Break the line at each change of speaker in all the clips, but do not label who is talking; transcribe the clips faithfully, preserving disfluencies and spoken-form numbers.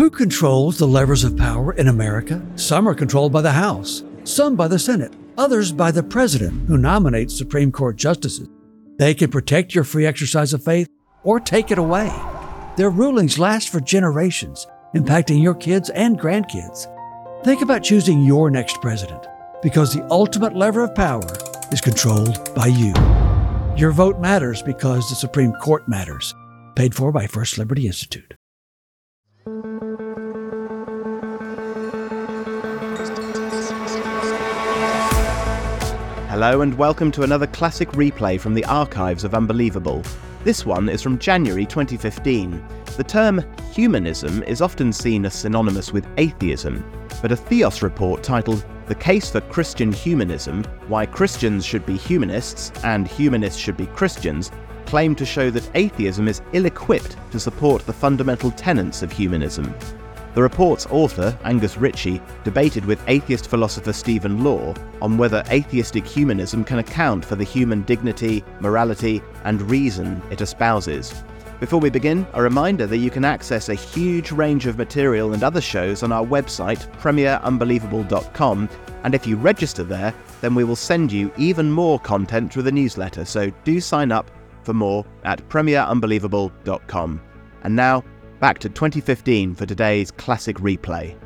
Who controls the levers of power in America? Some are controlled by the House, some by the Senate, others by the President, who nominates Supreme Court justices. They can protect your free exercise of faith or take it away. Their rulings last for generations, impacting your kids and grandkids. Think about choosing your next president, because the ultimate lever of power is controlled by you. Your vote matters because the Supreme Court matters. Paid for by First Liberty Institute.
Hello and welcome to another classic replay from the archives of Unbelievable. This one is from January twenty fifteen. The term humanism is often seen as synonymous with atheism, but a Theos report titled The Case for Christian Humanism, Why Christians Should Be Humanists and Humanists Should Be Christians, claimed to show that atheism is ill-equipped to support the fundamental tenets of humanism. The report's author, Angus Ritchie, debated with atheist philosopher Stephen Law on whether atheistic humanism can account for the human dignity, morality, and reason it espouses. Before we begin, a reminder that you can access a huge range of material and other shows on our website, premier unbelievable dot com, and if you register there, then we will send you even more content through the newsletter, so do sign up for more at premier unbelievable dot com. And now, back to twenty fifteen for today's classic replay.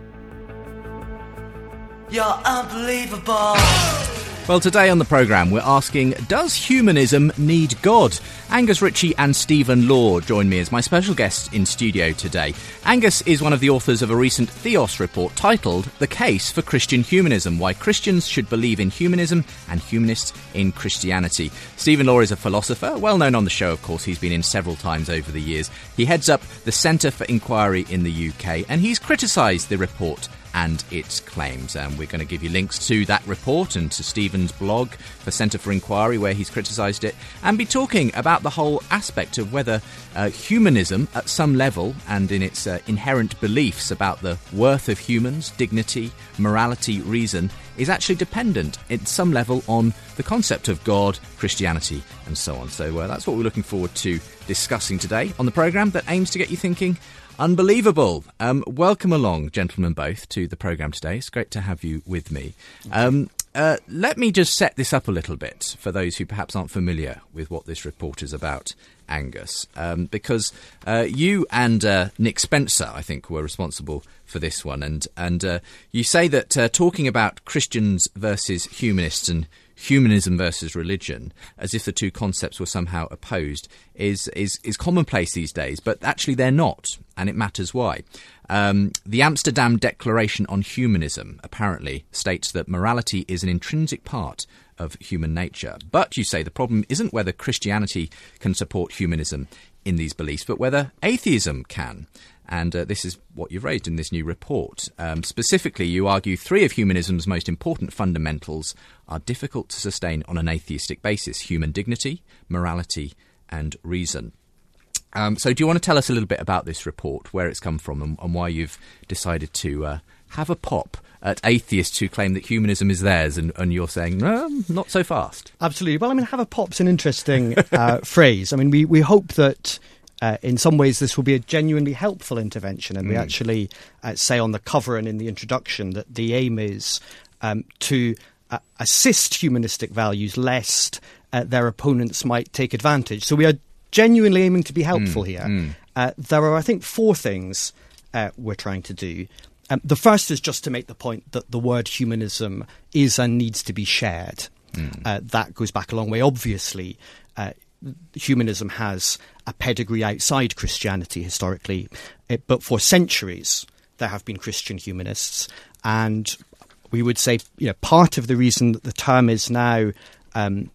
You're unbelievable.
Well, today on the programme, we're asking, does humanism need God? Angus Ritchie and Stephen Law join me as my special guests in studio today. Angus is one of the authors of a recent Theos report titled The Case for Christian Humanism, Why Christians Should Believe in Humanism and Humanists in Christianity. Stephen Law is a philosopher, well known on the show, of course. He's been in several times over the years. He heads up the Centre for Inquiry in the U K, and he's criticised the report and its claims. And we're going to give you links to that report and to Stephen's blog for Centre for Inquiry, where he's criticised it, and be talking about the whole aspect of whether uh, humanism at some level and in its uh, inherent beliefs about the worth of humans, dignity, morality, reason, is actually dependent at some level on the concept of God, Christianity, and so on. So uh, that's what we're looking forward to discussing today on the programme that aims to get you thinking unbelievable. Um, welcome along, gentlemen both, to the programme today. It's great to have you with me. Um, uh, let me just set this up a little bit for those who perhaps aren't familiar with what this report is about, Angus, um, because uh, you and uh, Nick Spencer, I think, were responsible for this one. And, and uh, you say that uh, talking about Christians versus humanists and humanism versus religion, as if the two concepts were somehow opposed, is is is commonplace these days, but actually they're not, and it matters why. Um, the Amsterdam Declaration on Humanism apparently states that morality is an intrinsic part of human nature. But you say the problem isn't whether Christianity can support humanism in these beliefs, but whether atheism can. And uh, this is what you've raised in this new report. Um, specifically, you argue three of humanism's most important fundamentals are difficult to sustain on an atheistic basis: human dignity, morality, and reason. Um, so do you want to tell us a little bit about this report, where it's come from, and, and why you've decided to uh, have a pop at atheists who claim that humanism is theirs, and, and you're saying, no, not so fast?
Absolutely. Well, I mean, have a pop's an interesting uh, phrase. I mean, we, we hope that Uh, in some ways, this will be a genuinely helpful intervention, and mm. we actually uh, say on the cover and in the introduction that the aim is um, to uh, assist humanistic values lest uh, their opponents might take advantage. So we are genuinely aiming to be helpful mm. here. Mm. Uh, there are, I think, four things uh, we're trying to do. Um, the first is just to make the point that the word humanism is and needs to be shared. Mm. Uh, that goes back a long way. Obviously, uh, humanism has a pedigree outside Christianity historically, it, but for centuries there have been Christian humanists, and we would say, you know, part of the reason that the term is now um,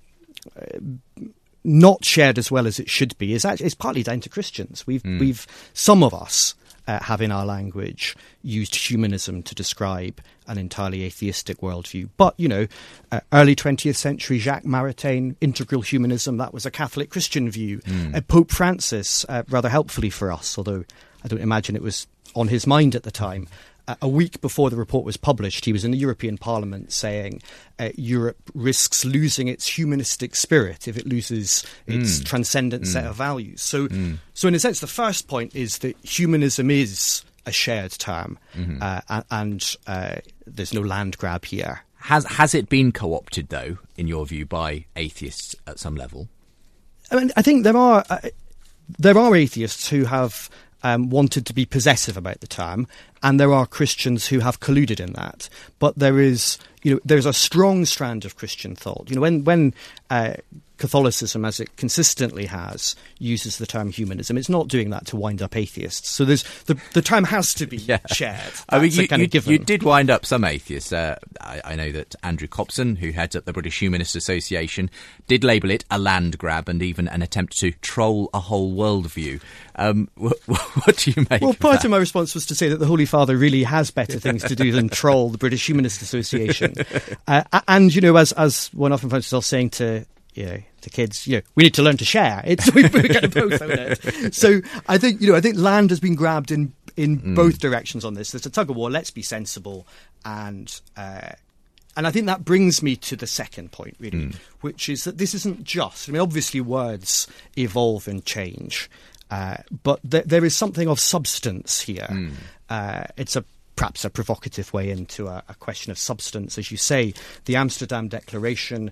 not shared as well as it should be is actually is partly down to Christians. We've mm. we've some of us uh, have in our language used humanism to describe an entirely atheistic worldview. But, you know, uh, early twentieth century, Jacques Maritain, integral humanism, that was a Catholic Christian view. Mm. Uh, Pope Francis, uh, rather helpfully for us, although I don't imagine it was on his mind at the time, uh, a week before the report was published, he was in the European Parliament saying uh, Europe risks losing its humanistic spirit if it loses its mm. transcendent mm. set of values. So, mm. so in a sense, the first point is that humanism is a shared term, mm-hmm. uh, and uh, there's no land grab here.
Has has it been co-opted, though, in your view, by atheists at some level?
I mean, I think there are uh, there are atheists who have um, wanted to be possessive about the term, and there are Christians who have colluded in that. But there is, you know, there's a strong strand of Christian thought. You know, when when uh, Catholicism, as it consistently has, uses the term humanism, it's not doing that to wind up atheists. So there's the the term has to be yeah. shared. That's
I mean, you,
kind
you,
of given.
you did wind up some atheists. Uh, I, I know that Andrew Copson, who heads up the British Humanist Association, did label it a land grab and even an attempt to troll a whole worldview. Um, what, what do you make?
Well,
of
part
that?
of my response was to say that the Holy Father really has better things to do than troll the British Humanist Association. Uh, and, you know, as as one often finds himself saying to, you know, to kids, you know, we need to learn to share. It's we kind of both own it. So I think, you know, I think land has been grabbed in in mm. both directions on this. There's a tug of war. Let's be sensible, and uh, and I think that brings me to the second point, really, mm. which is that this isn't just. I mean, obviously, words evolve and change, uh, but th- there is something of substance here. Mm. Uh, it's a perhaps a provocative way into a, a question of substance, as you say. The Amsterdam Declaration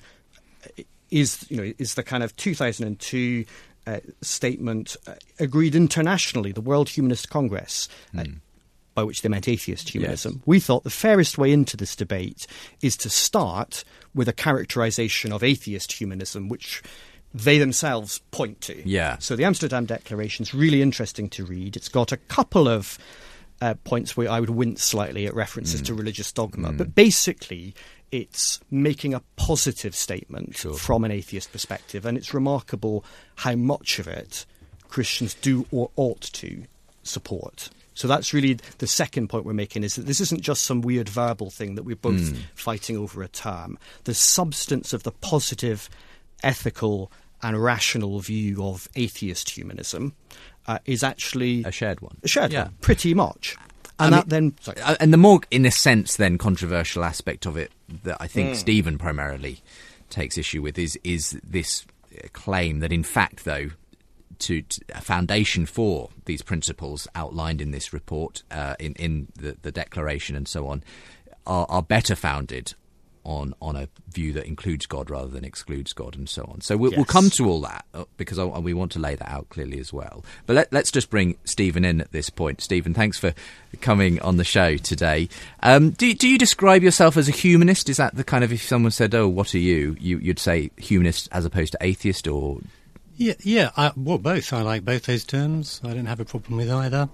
is, you know, is the kind of two thousand two uh, statement uh, agreed internationally, the World Humanist Congress, uh, mm. by which they meant atheist humanism. Yes. We thought the fairest way into this debate is to start with a characterization of atheist humanism, which they themselves point to.
Yeah.
So the Amsterdam Declaration is really interesting to read. It's got a couple of Uh, points where I would wince slightly at references mm. to religious dogma. Mm. But basically, it's making a positive statement sure. from an atheist perspective, and it's remarkable how much of it Christians do or ought to support. So that's really the second point we're making, is that this isn't just some weird verbal thing that we're both mm. fighting over a term. The substance of the positive, ethical and rational view of atheist humanism Uh, is actually
a shared one.
A shared
yeah.
one, pretty much. And
I
that
mean,
then, sorry.
and the more, in a sense, then controversial aspect of it that I think mm. Stephen primarily takes issue with is is this claim that, in fact, though, to, to a foundation for these principles outlined in this report, uh, in in the, the declaration and so on, are, are better founded on on a view that includes God rather than excludes God, and so on. So we'll, yes. we'll come to all that, because I, we want to lay that out clearly as well. But let, let's just bring Stephen in at this point. Stephen, thanks for coming on the show today. Um, do, do you describe yourself as a humanist? Is that the kind of, if someone said, oh, what are you, you you'd say humanist as opposed to atheist, or...?
Yeah, yeah. I, well, both. I like both those terms. I don't have a problem with either.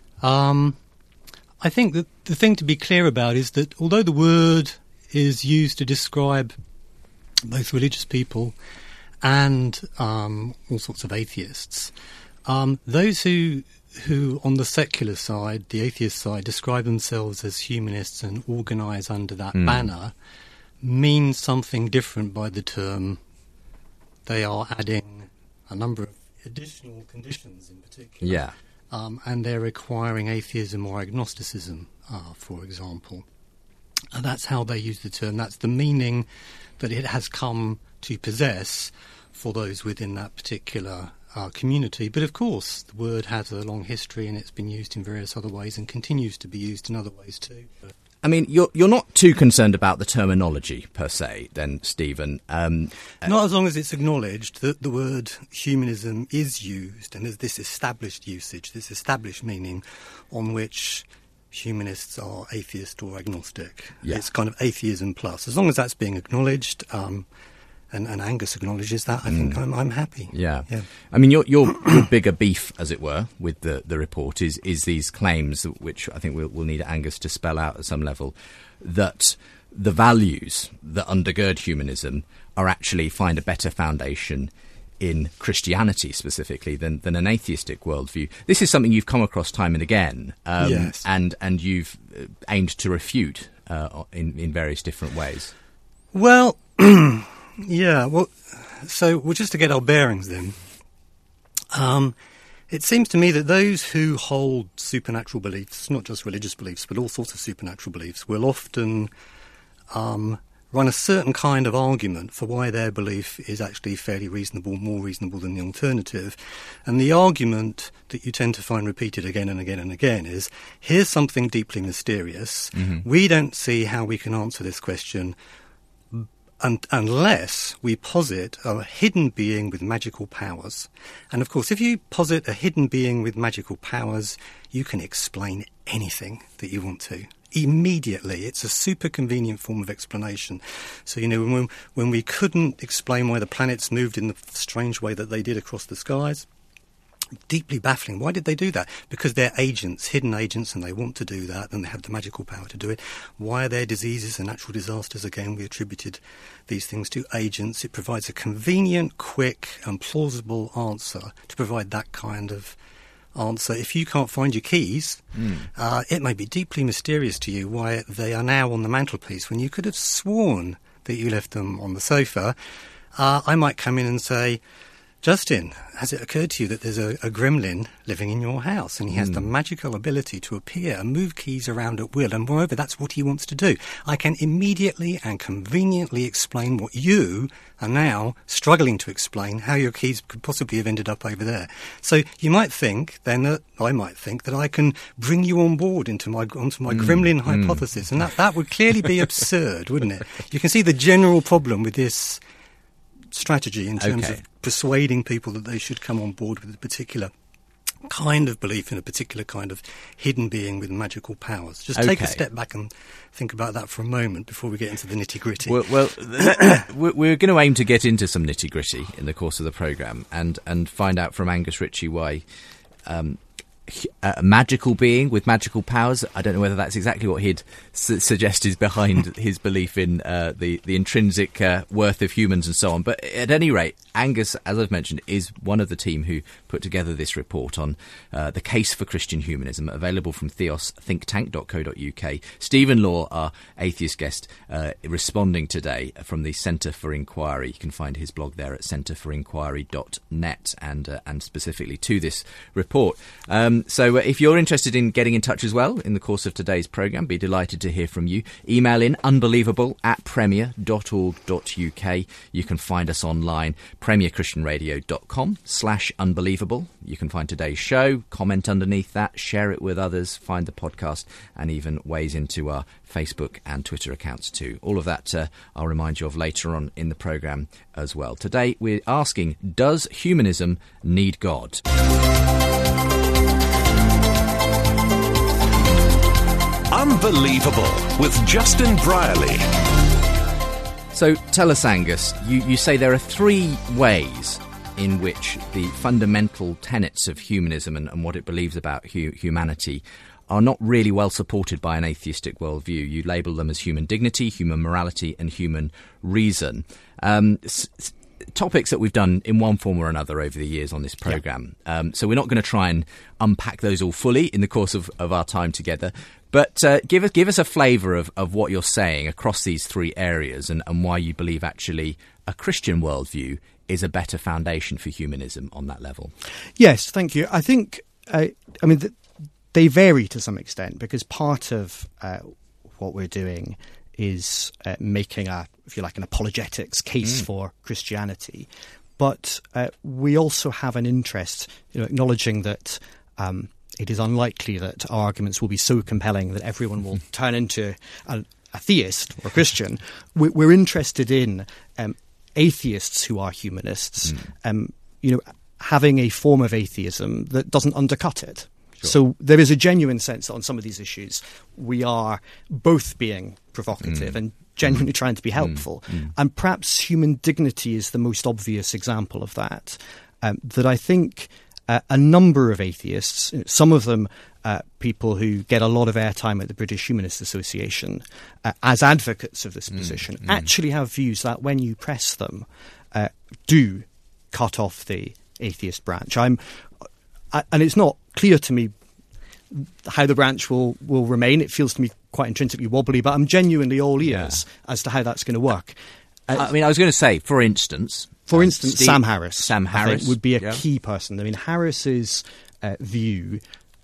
Um, I think that the thing to be clear about is that although the word is used to describe both religious people and um, all sorts of atheists, um, those who who on the secular side, the atheist side, describe themselves as humanists and organise under that mm. banner mean something different by the term. They are adding a number of additional conditions in particular.
Yeah.
Um, and they're requiring atheism or agnosticism, uh, for example. And that's how they use the term. That's the meaning that it has come to possess for those within that particular uh, community. But of course, the word has a long history, and it's been used in various other ways and continues to be used in other ways too.
I mean, you're you're not too concerned about the terminology per se, then, Stephen. Um,
not as long as it's acknowledged that the word humanism is used, and there's this established usage, this established meaning on which humanists are atheist or agnostic. Yeah. It's kind of atheism plus. As long as that's being acknowledged, um, and, and Angus acknowledges that, I mm. think I'm, I'm happy.
Yeah.
yeah.
I mean, your, your your bigger beef, as it were, with the, the report is is these claims, which I think we'll, we'll need Angus to spell out at some level, that the values that undergird humanism are actually find a better foundation in Christianity specifically than, than an atheistic worldview. This is something you've come across time and again, um,
yes.
and and you've aimed to refute uh, in in various different ways.
Well, yeah. Well, so well, just to get our bearings, then, um, it seems to me that those who hold supernatural beliefs, not just religious beliefs, but all sorts of supernatural beliefs, will often um, run a certain kind of argument for why their belief is actually fairly reasonable, more reasonable than the alternative. And the argument that you tend to find repeated again and again and again is, here's something deeply mysterious. Mm-hmm. We don't see how we can answer this question un- unless we posit a hidden being with magical powers. And of course, if you posit a hidden being with magical powers, you can explain anything that you want to. Immediately. It's a super convenient form of explanation. So, you know, when, when we couldn't explain why the planets moved in the strange way that they did across the skies, deeply baffling. Why did they do that? Because they're agents, hidden agents, and they want to do that, and they have the magical power to do it. Why are there diseases and natural disasters? Again, we attributed these things to agents. It provides a convenient, quick, and plausible answer to provide that kind of answer. If you can't find your keys, mm. uh, it may be deeply mysterious to you why they are now on the mantelpiece when you could have sworn that you left them on the sofa. Uh, I might come in and say, Justin, has it occurred to you that there's a, a gremlin living in your house, and he has mm. the magical ability to appear and move keys around at will, and moreover, that's what he wants to do. I can immediately and conveniently explain what you are now struggling to explain, how your keys could possibly have ended up over there. So you might think, then, that I might think that I can bring you on board into my onto my mm. gremlin mm. hypothesis, and that, that would clearly be absurd, wouldn't it? You can see the general problem with this strategy in terms okay. of persuading people that they should come on board with a particular kind of belief in a particular kind of hidden being with magical powers. Just okay. take a step back and think about that for a moment before we get into the nitty-gritty.
Well, well we're going to aim to get into some nitty-gritty in the course of the programme and, and find out from Angus Ritchie why um, a magical being with magical powers, I don't know whether that's exactly what he'd su- suggest is behind his belief in uh, the, the intrinsic uh, worth of humans and so on. But at any rate, Angus, as I've mentioned, is one of the team who put together this report on uh, the case for Christian humanism, available from theos think tank dot co dot uk. Stephen Law, our atheist guest, uh, responding today from the Centre for Inquiry. You can find his blog there at centre for inquiry dot net and, uh, and specifically to this report. Um, so uh, if you're interested in getting in touch as well in the course of today's programme, be delighted to hear from you. Email in unbelievable at premier dot org dot uk. You can find us online, premier christian radio dot com slash unbelievable. You can find today's show, comment underneath that, share it with others, find the podcast, and even ways into our Facebook and Twitter accounts too. All of that uh, I'll remind you of later on in the programme as well. Today we're asking, does humanism need God?
Unbelievable with Justin Brierley.
So tell us, Angus, you, you say there are three ways in which the fundamental tenets of humanism and, and what it believes about hu- humanity are not really well supported by an atheistic worldview. You label them as human dignity, human morality, and human reason. Um, s- s- topics that we've done in one form or another over the years on this programme. Yeah. Um, so we're not going to try and unpack those all fully in the course of, of our time together. But uh, give us give us a flavour of, of what you're saying across these three areas and, and why you believe actually a Christian worldview is a better foundation for humanism on that level.
Yes, thank you. I think, uh, I mean, th- they vary to some extent because part of uh, what we're doing is uh, making a, if you like, an apologetics case mm. for Christianity. But uh, we also have an interest, you know, acknowledging that um, it is unlikely that our arguments will be so compelling that everyone will turn into a, a theist or a Christian. We, we're interested in um, atheists who are humanists, mm. um, you know, having a form of atheism that doesn't undercut it. Sure. So there is a genuine sense that on some of these issues we are both being provocative mm. and genuinely mm. trying to be helpful. Mm. Mm. And perhaps human dignity is the most obvious example of that, um, that I think uh, a number of atheists, some of them uh, people who get a lot of airtime at the British Humanist Association uh, as advocates of this mm. position, mm. actually have views that when you press them uh, do cut off the atheist branch. I'm, I, and it's not clear to me how the branch will, will remain. It feels to me quite intrinsically wobbly, but I'm genuinely all ears yeah. as to how that's going to work. Uh,
I mean, I was going to say, for instance...
For uh, instance, Steve, Sam Harris.
Sam Harris.
I think would be a
yeah.
key person. I mean, Harris's uh, view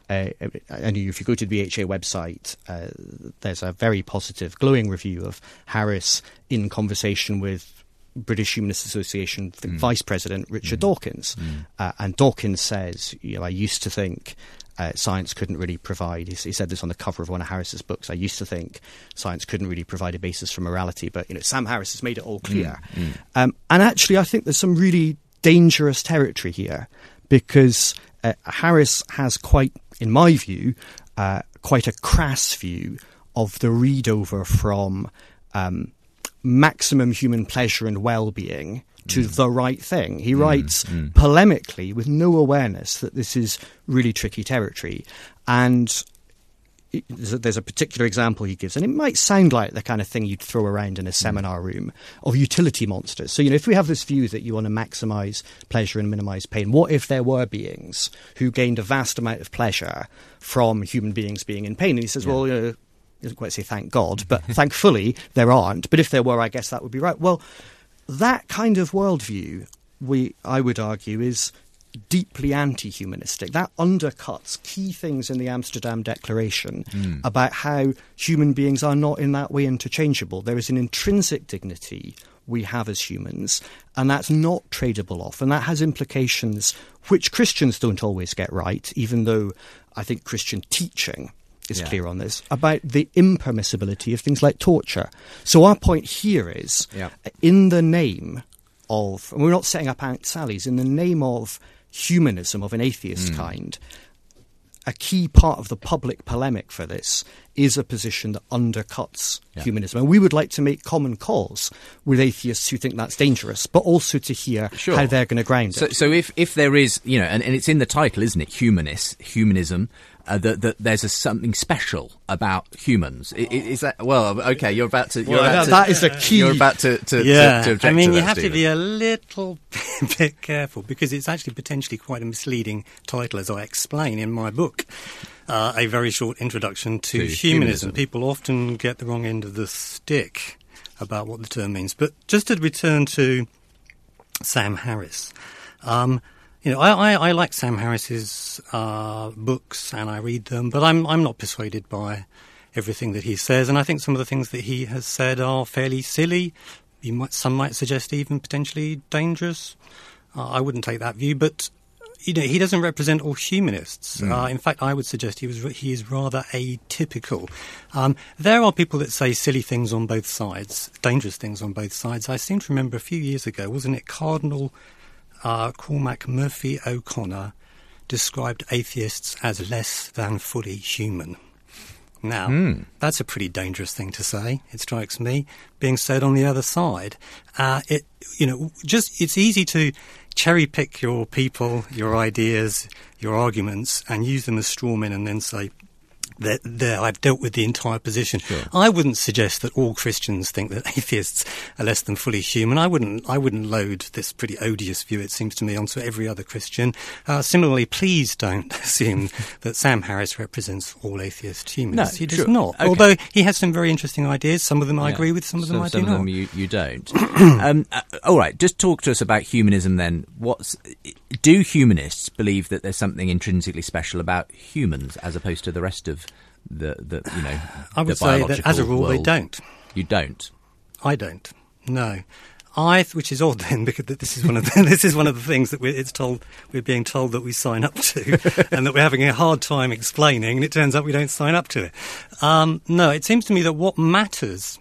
Uh, and if you go to the B H A website, uh, there's a very positive, glowing review of Harris in conversation with British Humanist Association mm. Vice President Richard mm. Dawkins. Mm. Uh, and Dawkins says, you know, I used to think uh, science couldn't really provide, he, he said this on the cover of one of Harris's books, I used to think science couldn't really provide a basis for morality, but, you know, Sam Harris has made it all clear. Mm. Mm. Um, and actually, I think there's some really dangerous territory here, because uh, Harris has quite, in my view, uh, quite a crass view of the read-over from um, maximum human pleasure and well-being to mm. the right thing. He mm. writes mm. polemically, with no awareness that this is really tricky territory. And it, there's a particular example he gives, and it might sound like the kind of thing you'd throw around in a seminar room, of utility monsters. So, you know, if we have this view that you want to maximise pleasure and minimise pain, what if there were beings who gained a vast amount of pleasure from human beings being in pain? And he says, yeah. well, you know, he doesn't quite say thank God, but thankfully there aren't. But if there were, I guess that would be right. Well, that kind of worldview, we, I would argue, is deeply anti-humanistic. That undercuts key things in the Amsterdam Declaration mm. about how human beings are not in that way interchangeable. There is an intrinsic dignity we have as humans, and that's not tradable off. And that has implications which Christians don't always get right, even though I think Christian teaching is yeah. clear on this, about the impermissibility of things like torture. So our point here is, yeah. in the name of, and we're not setting up Aunt Sally's, in the name of humanism of an atheist mm. kind, a key part of the public polemic for this is a position that undercuts yeah. humanism. And we would like to make common cause with atheists who think that's dangerous, but also to hear sure. how they're going to ground
so,
it.
So if, if there is, you know, and, and it's in the title, isn't it, humanist, humanism, uh, that, that there's a, something special about humans. Is, is that, well, okay, you're about to... You're
well,
about
that,
to,
that is a key...
You're about to, to,
yeah.
to, to object
I mean,
to
you
that,
have
Stephen.
to be a little bit careful, because it's actually potentially quite a misleading title, as I explain in my book. Uh, a very short introduction to, to humanism. humanism. People often get the wrong end of the stick about what the term means. But just to return to Sam Harris, um, you know, I, I, I like Sam Harris's uh, books and I read them, but I'm I'm not persuaded by everything that he says. And I think some of the things that he has said are fairly silly. You might, some might suggest even potentially dangerous. Uh, I wouldn't take that view, but you know, he doesn't represent all humanists. Mm. Uh, in fact, I would suggest he was he is rather atypical. Um, there are people that say silly things on both sides, dangerous things on both sides. I seem to remember a few years ago, wasn't it, Cardinal uh, Cormac Murphy O'Connor described atheists as less than fully human. Now, mm. that's a pretty dangerous thing to say, it strikes me, being said on the other side. Uh, it, you know, just it's easy to cherry pick your people, your ideas, your arguments, and use them as straw men and then say, there, there, I've dealt with the entire position. Sure. I wouldn't suggest that all Christians think that atheists are less than fully human. I wouldn't I wouldn't load this pretty odious view, it seems to me, onto every other Christian. Uh, similarly, please don't assume that Sam Harris represents all atheist humanists.
No,
he does
sure.
not.
Okay.
Although he has some very interesting ideas. Some of them I
yeah.
agree with, some of them
some,
I
some
do not.
Some of them you, you don't. um, uh, all right, just talk to us about humanism then. What's, do humanists believe that there's something intrinsically special about humans as opposed to the rest of the, the you know,
I would
the
say that as a rule
world?
They don't.
You don't?
I don't. No. I, which is odd then, because this is one of the, this is one of the things that we're, it's told we're being told that we sign up to, and that we're having a hard time explaining, and it turns out we don't sign up to it. Um, no, it seems to me that what matters,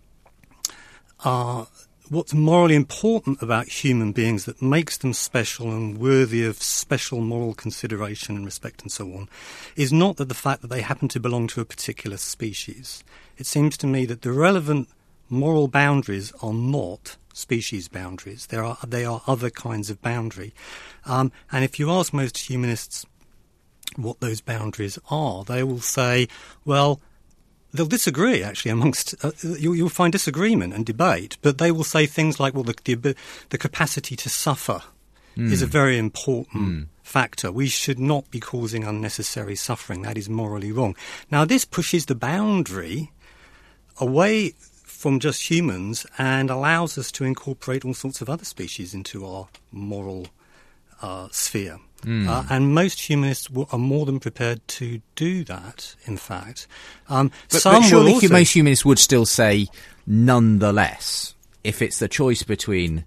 uh, what's morally important about human beings that makes them special and worthy of special moral consideration and respect and so on, is not that the fact that they happen to belong to a particular species. It seems to me that the relevant moral boundaries are not species boundaries. There are they are other kinds of boundary. Um, and if you ask most humanists what those boundaries are, they will say, well, they'll disagree, actually, amongst... Uh, you, you'll find disagreement and debate, but they will say things like, well, the, the, the capacity to suffer mm. is a very important mm. factor. We should not be causing unnecessary suffering. That is morally wrong. Now, this pushes the boundary away from just humans and allows us to incorporate all sorts of other species into our moral uh, sphere. Mm. Uh, and most humanists w- are more than prepared to do that, in fact. Um,
but,
some
but surely
will also...
most humanists would still say, nonetheless, if it's the choice between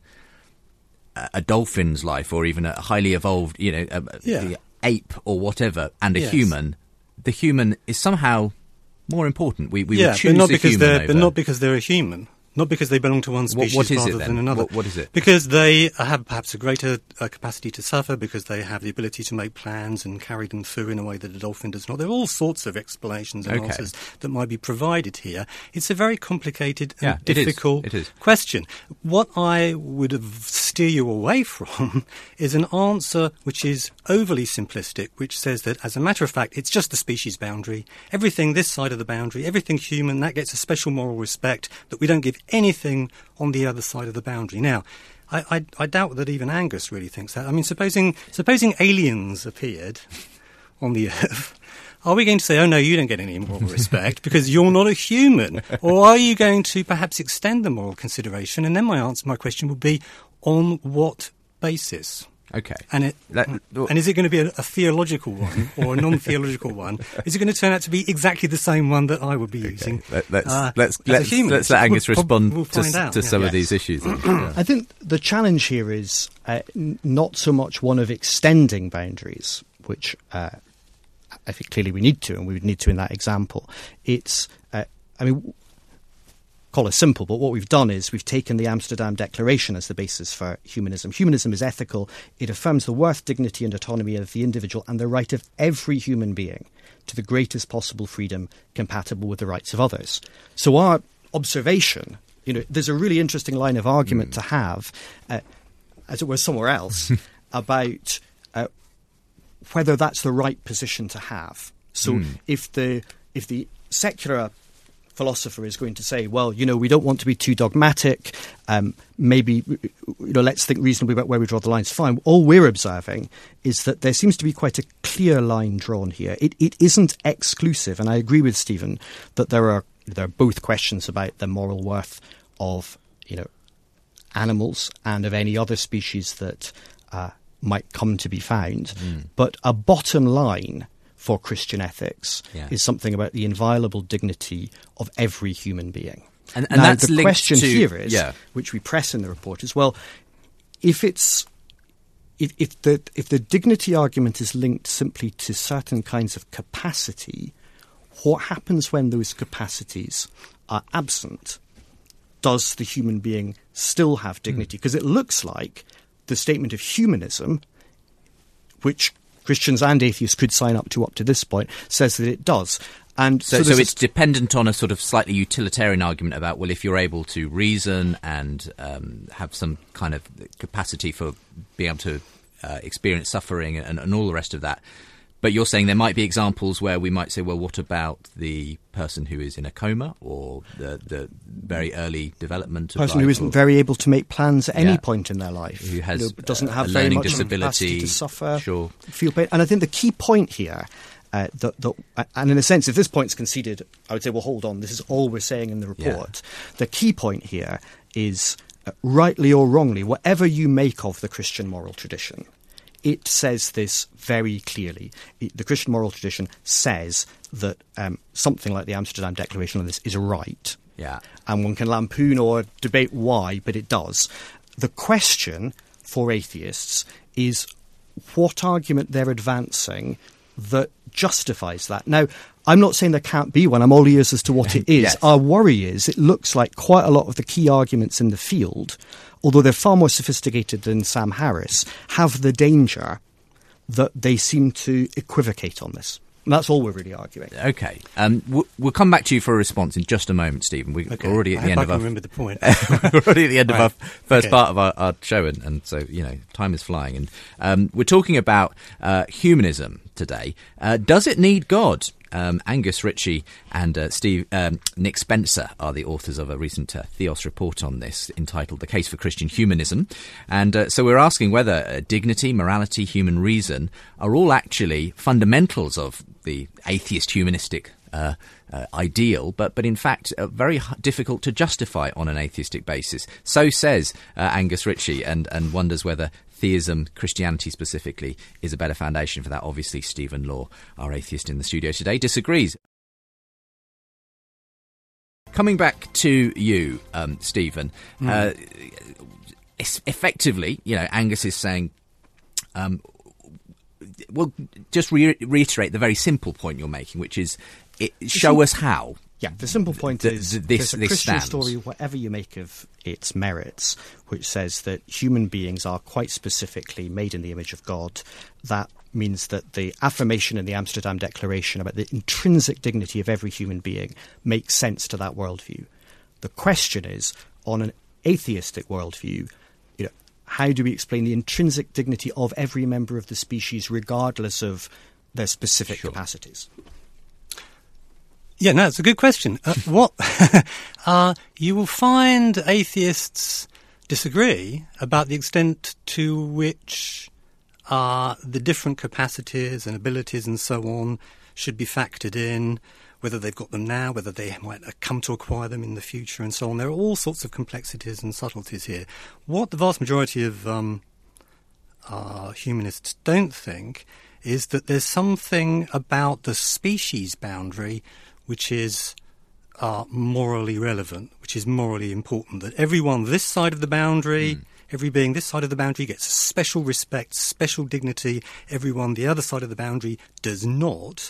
a, a dolphin's life or even a highly evolved, you know, a,
yeah.
a ape or whatever, and a
yes.
human, the human is somehow more important. We, we
yeah,
would choose
but not
the
because
human
they're,
over...
But not because they're a human. Not because they belong to one species
what, what is
rather
it, then?
than another.
What, what is it?
Because they have perhaps a greater uh, capacity to suffer, because they have the ability to make plans and carry them through in a way that a dolphin does not. There are all sorts of explanations and
Okay.
answers that might be provided here. It's a very complicated and
Yeah, it is.
difficult
It is.
question. What I would have steer you away from is an answer which is overly simplistic, which says that, as a matter of fact, it's just the species boundary. Everything this side of the boundary, everything human, that gets a special moral respect, that we don't give anything on the other side of the boundary. Now, I, I, I doubt that even Angus really thinks that. I mean, supposing supposing aliens appeared on the Earth, are we going to say, oh no, you don't get any moral respect because you're not a human? Or are you going to perhaps extend the moral consideration? And then my answer, my question would be, on what basis?
Okay.
And it,
Let-
and is it going to be a, a theological one or a non-theological one? Is it going to turn out to be exactly the same one that I would be using?
Let, let's
uh,
let's
as a
let's,
humanist?
let's let Angus
We'll prob-
respond
we'll
to,
find out,
to
yeah.
some of
Yes.
these issues. Yeah.
I think the challenge here is uh, n- not so much one of extending boundaries, which uh, I think clearly we need to, and we would need to in that example. It's, uh, I mean, call it simple, but what we've done is we've taken the Amsterdam Declaration as the basis for humanism. Humanism is ethical. It affirms the worth, dignity and autonomy of the individual and the right of every human being to the greatest possible freedom compatible with the rights of others. So our observation, you know, there's a really interesting line of argument mm. to have, uh, as it were somewhere else, about uh, whether that's the right position to have. So mm. if the if the secular philosopher is going to say, well, you know, we don't want to be too dogmatic, um, maybe, you know, let's think reasonably about where we draw the lines. Fine. All we're observing is that there seems to be quite a clear line drawn here. It, it isn't exclusive, and I agree with Stephen that there are there are both questions about the moral worth of, you know, animals and of any other species that uh, might come to be found. Mm. But a bottom line for Christian ethics
yeah.
is something about the inviolable dignity of every human being.
And, and
now,
that's
the
linked
question
to,
here is,
yeah.
which we press in the report, is, well, if it's if, if the if the dignity argument is linked simply to certain kinds of capacity, what happens when those capacities are absent? Does the human being still have dignity? Because mm. it looks like the statement of humanism, which Christians and atheists could sign up to up to this point, says that it does. And
so,
so,
so it's a, dependent on a sort of slightly utilitarian argument about, well, if you're able to reason and um, have some kind of capacity for being able to uh, experience suffering and, and all the rest of that. But you're saying there might be examples where we might say, well, what about the person who is in a coma or the, the very early development of
person
life,
who isn't
or,
very able to make plans at any
yeah,
point in their life,
who has
you know, doesn't have
a
very
learning
much
disability,
capacity to suffer,
sure.
feel pain. And I think the key point here, uh, that, that, and in a sense, if this point's conceded, I would say, well, hold on, this is all we're saying in the report. Yeah. The key point here is, uh, rightly or wrongly, whatever you make of the Christian moral tradition, it says this very clearly. It, the Christian moral tradition says that um, something like the Amsterdam Declaration on this is right.
Yeah.
And one can lampoon or debate why, but it does. The question for atheists is what argument they're advancing that justifies that. Now, I'm not saying there can't be one. I'm all ears as to what it is.
Yes.
Our worry is it looks like quite a lot of the key arguments in the field, although they're far more sophisticated than Sam Harris, have the danger that they seem to equivocate on this. And that's all we're really arguing.
Okay. Um, w- we'll come back to you for a response in just a moment, Stephen. We're
okay.
already at
I
the end
I
of
can
our...
remember the point.
we're already at the end
right.
of our first
okay.
part of our, our show, and, and so, you know, time is flying. And um, we're talking about uh, humanism today. Uh, does it need God? Um, Angus Ritchie and uh, Steve um, Nick Spencer are the authors of a recent uh, Theos report on this entitled The Case for Christian Humanism. And uh, so we're asking whether uh, dignity, morality, human reason are all actually fundamentals of the atheist humanistic uh, uh, ideal, but, but in fact uh, very h- difficult to justify on an atheistic basis. So says uh, Angus Ritchie, and, and wonders whether theism, Christianity specifically, is a better foundation for that. Obviously, Stephen Law, our atheist in the studio today, disagrees. Coming back to you, um, Stephen, mm. uh, effectively, you know, Angus is saying, um, well, just re- reiterate the very simple point you're making, which is it, show us how.
Yeah, the simple point
th-
is
th- this,
there's a
this
Christian
stands.
story, whatever you make of its merits, which says that human beings are quite specifically made in the image of God. That means that the affirmation in the Amsterdam Declaration about the intrinsic dignity of every human being makes sense to that worldview. The question is, on an atheistic worldview, you know, how do we explain the intrinsic dignity of every member of the species regardless of their specific sure. capacities?
Yeah, no, it's a good question. Uh, what uh, you will find atheists disagree about the extent to which uh, the different capacities and abilities and so on should be factored in, whether they've got them now, whether they might come to acquire them in the future and so on. There are all sorts of complexities and subtleties here. What the vast majority of um, uh, humanists don't think is that there's something about the species boundary which is uh, morally relevant, which is morally important, that everyone this side of the boundary, mm. every being this side of the boundary gets special respect, special dignity, everyone the other side of the boundary does not.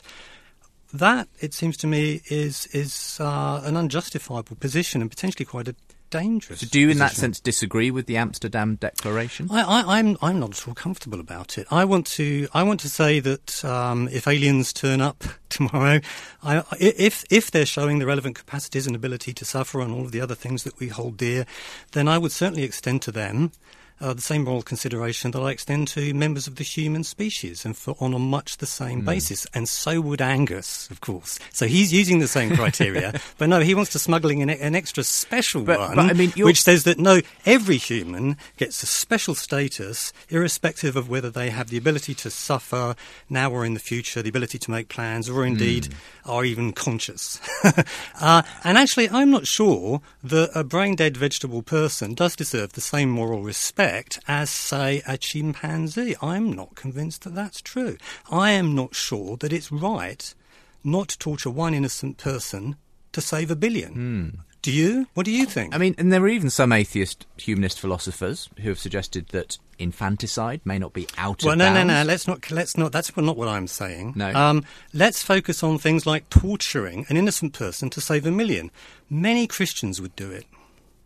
That, it seems to me, is is uh, an unjustifiable position and potentially quite a dangerous
So do you, in
position.
that sense, disagree with the Amsterdam Declaration?
I, I, I'm I'm not at all comfortable about it. I want to I want to say that um, if aliens turn up tomorrow, I, if if they're showing the relevant capacities and ability to suffer and all of the other things that we hold dear, then I would certainly extend to them Uh, the same moral consideration that I extend to members of the human species, and for on a much the same mm. basis. And so would Angus, of course. So he's using the same criteria, but no, he wants to smuggle in an, an extra special
but,
one,
but, I mean,
which says that no, every human gets a special status, irrespective of whether they have the ability to suffer now or in the future, the ability to make plans, or indeed mm. are even conscious. uh, and actually, I'm not sure that a brain-dead vegetable person does deserve the same moral respect as, say, a chimpanzee. I'm not convinced that that's true. I am not sure that it's right not to torture one innocent person to save a billion. Mm. Do you? What do you think?
I mean, and there are even some atheist humanist philosophers who have suggested that infanticide may not be out
well,
of
no,
bounds.
Well, no, no, no. Let's not. Let's not. That's not what I'm saying.
No.
Um, let's focus on things like torturing an innocent person to save a million. Many Christians would do it.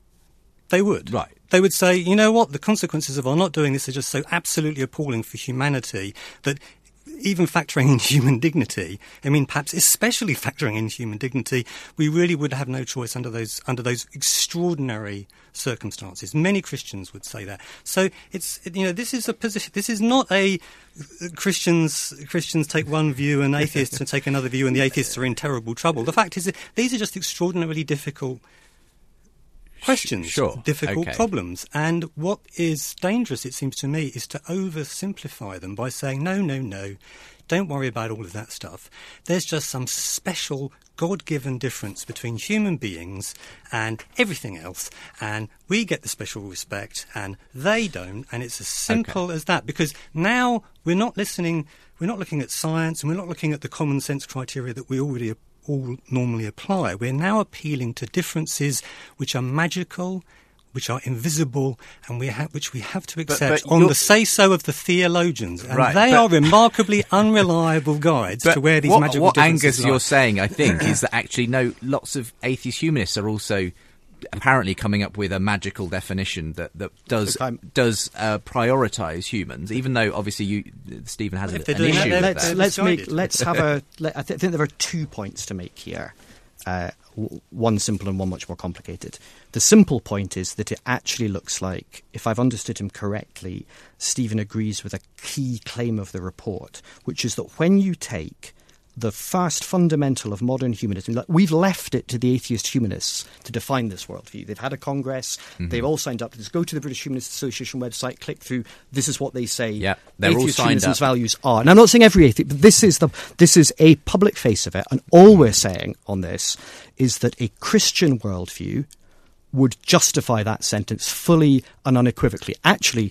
They would.
Right.
They would say, you know what, the consequences of our not doing this are just so absolutely appalling for humanity that even factoring in human dignity, I mean, perhaps especially factoring in human dignity, we really would have no choice under those under those extraordinary circumstances. Many Christians would say that. So it's, you know, this is a position. This is not a Christians Christians take one view and atheists take another view, and the atheists are in terrible trouble. The fact is that these are just extraordinarily difficult questions,
sure.
difficult
okay.
problems. And what is dangerous, it seems to me, is to oversimplify them by saying, no, no, no, don't worry about all of that stuff. There's just some special God-given difference between human beings and everything else, and we get the special respect and they don't, and it's as simple
okay.
as that. Because now we're not listening, we're not looking at science, and we're not looking at the common sense criteria that we already all normally apply. We're now appealing to differences which are magical, which are invisible, and we ha- which we have to accept
but, but
on the say-so of the theologians. And
right,
they
but,
are remarkably unreliable guides to where these
what,
magical
what
differences
Angus
lie.
You're saying, I think, is that actually no, lots of atheist humanists are also apparently coming up with a magical definition that, that does does uh, prioritise humans, even though obviously you, Stephen has an issue
that,
with
let's,
that.
Let's make. Let's have a. Let, I th- think there are two points to make here. Uh, w- one simple and one much more complicated. The simple point is that it actually looks like, if I've understood him correctly, Stephen agrees with a key claim of the report, which is that when you take the first fundamental of modern humanism, we've left it to the atheist humanists to define this worldview. They've had a congress, mm-hmm. they've all signed up to this. Go to the British Humanist Association website, click through, this is what they say
yeah, they're
atheist
all signed
humanism's
up.
values are. And I'm not saying every atheist, but this is, the, this is a public face of it, and all we're saying on this is that a Christian worldview would justify that sentence fully and unequivocally. Actually,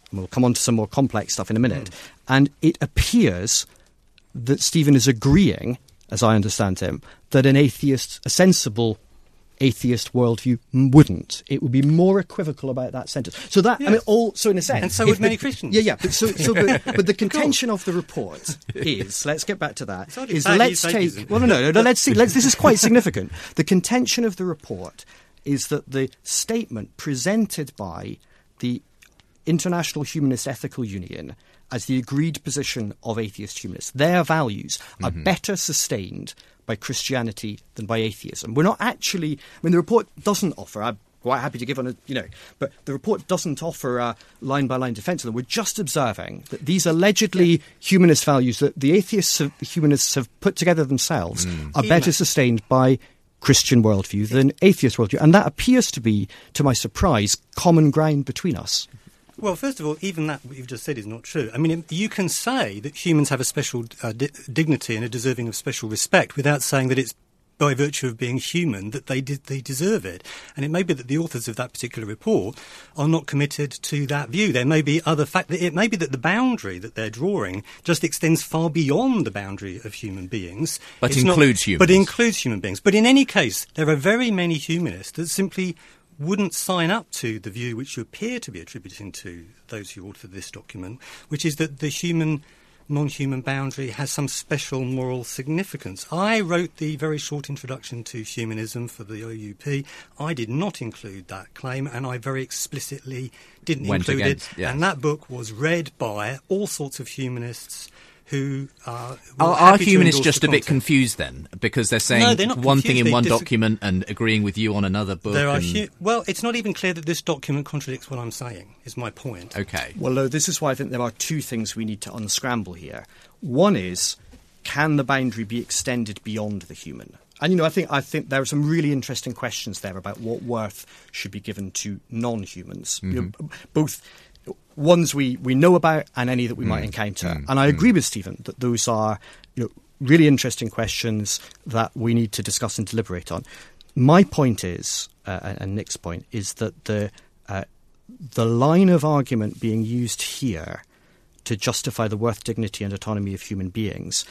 And we'll come on to some more complex stuff in a minute. Mm. And it appears that Stephen is agreeing, as I understand him, that an atheist, a sensible atheist worldview wouldn't. It would be more equivocal about that sentence. So that, yes. I mean, all, so in a sense.
And so would many Christians.
Yeah, yeah. But, so, so, but, but the contention of the report is, let's get back to that, is let's take, well, no, no, no, no, let's see, let's, this is quite significant. The contention of the report is that the statement presented by the International Humanist Ethical Union as the agreed position of atheist humanists, their values are mm-hmm. better sustained by Christianity than by atheism. We're not actually, I mean, the report doesn't offer, I'm quite happy to give on a, you know, but the report doesn't offer a line-by-line defence of them. We're just observing that these allegedly yeah. humanist values that the atheists, have, the humanists have put together themselves mm. are better sustained by Christian worldview than atheist worldview. And that appears to be, to my surprise, common ground between us.
Well, first of all, even that what you've just said is not true. I mean, you can say that humans have a special uh, di- dignity and are deserving of special respect without saying that it's by virtue of being human that they did, they deserve it. And it may be that the authors of that particular report are not committed to that view. There may be other fact. It may be that the boundary that they're drawing just extends far beyond the boundary of human beings.
But
it's
includes
not,
humans.
But includes human beings. But in any case, there are very many humanists that simply wouldn't sign up to the view which you appear to be attributing to those who authored this document, which is that the human non-human boundary has some special moral significance. I wrote the very short introduction to humanism for the O U P. I did not include that claim, and I very explicitly didn't
Went
include
against,
it.
yes.
And that book was read by all sorts of humanists who uh,
are, are humanists just a bit confused then, because they're saying
no, they're not
one
confused.
thing in
they
one
dis-
document and agreeing with you on another book?
There are
and...
hu- well, it's not even clear that this document contradicts what I'm saying, is my point.
Okay.
Well, no, this is why I think there are two things we need to unscramble here. One is, can the boundary be extended beyond the human? And, you know, I think I think there are some really interesting questions there about what worth should be given to non-humans. Mm-hmm. You know, both ones we, we know about and any that we mm. might encounter. Mm. And I agree mm. with Stephen that those are, you know, really interesting questions that we need to discuss and deliberate on. My point is, uh, and Nick's point, is that the uh, the line of argument being used here to justify the worth, dignity and autonomy of human beings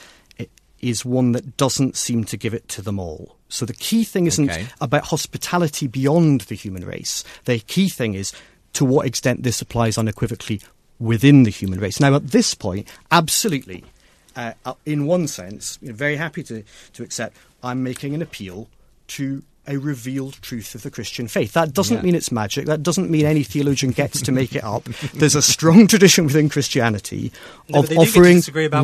is one that doesn't seem to give it to them all. So the key thing isn't okay. about hospitality beyond the human race. The key thing is to what extent this applies unequivocally within the human race. Now, at this point, absolutely, uh, in one sense, you know, very happy to, to accept I'm making an appeal to a revealed truth of the Christian faith. That doesn't yeah. mean it's magic. That doesn't mean any theologian gets to make it up. There's a strong tradition within Christianity
no,
of offering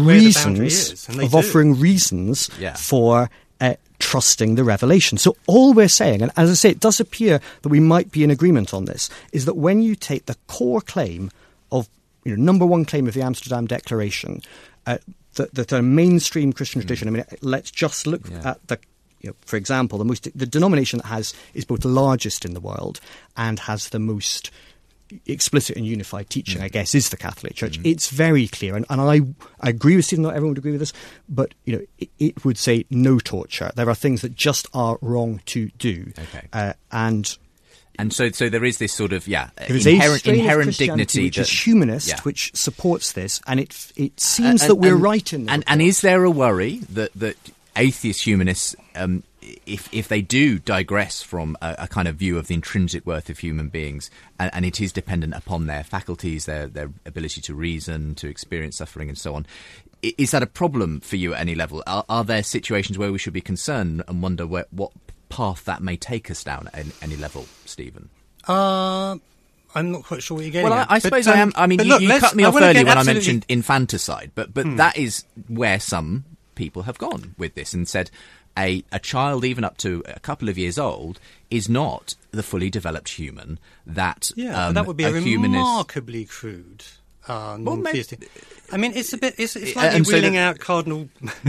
reasons, of
do.
offering reasons
yeah.
for uh, trusting the revelation. So all we're saying, and as I say, it does appear that we might be in agreement on this, is that when you take the core claim of, you know, number one claim of the Amsterdam Declaration, uh, that, that a mainstream Christian mm. tradition, I mean, let's just look yeah. at the, you know, for example, the most the denomination that has is both the largest in the world and has the most explicit and unified teaching, mm. I guess, is the Catholic Church. Mm. It's very clear, and, and I, I agree with Stephen, not everyone would agree with this, but you know, it, it would say no torture. There are things that just are wrong to do.
Okay.
Uh, and
and so so there is this sort of, yeah,
there is
inherent,
a
inherent dignity
which
that,
is humanist,
yeah.
which supports this, and it it seems
uh, and,
that we're
and,
right in the
and,
report.
and is there a worry that, that atheist humanists, um, if if they do digress from a, a kind of view of the intrinsic worth of human beings, and, and it is dependent upon their faculties, their their ability to reason, to experience suffering, and so on, is that a problem for you at any level? Are, are there situations where we should be concerned and wonder where, what path that may take us down at any level, Stephen?
Uh, I'm not quite sure what you're getting
well,
at.
I, I suppose
but, um,
I am. I mean, you,
look,
you cut me off
I
earlier when
absolutely...
I mentioned infanticide, but but hmm. that is where some people have gone with this and said a, a child even up to a couple of years old is not the fully developed human that
yeah,
um,
that would be
a,
a
humanist...
remarkably crude uh,
well,
non-theistic. I mean, it's a bit. It's, it's like
and
wheeling
so
out Cardinal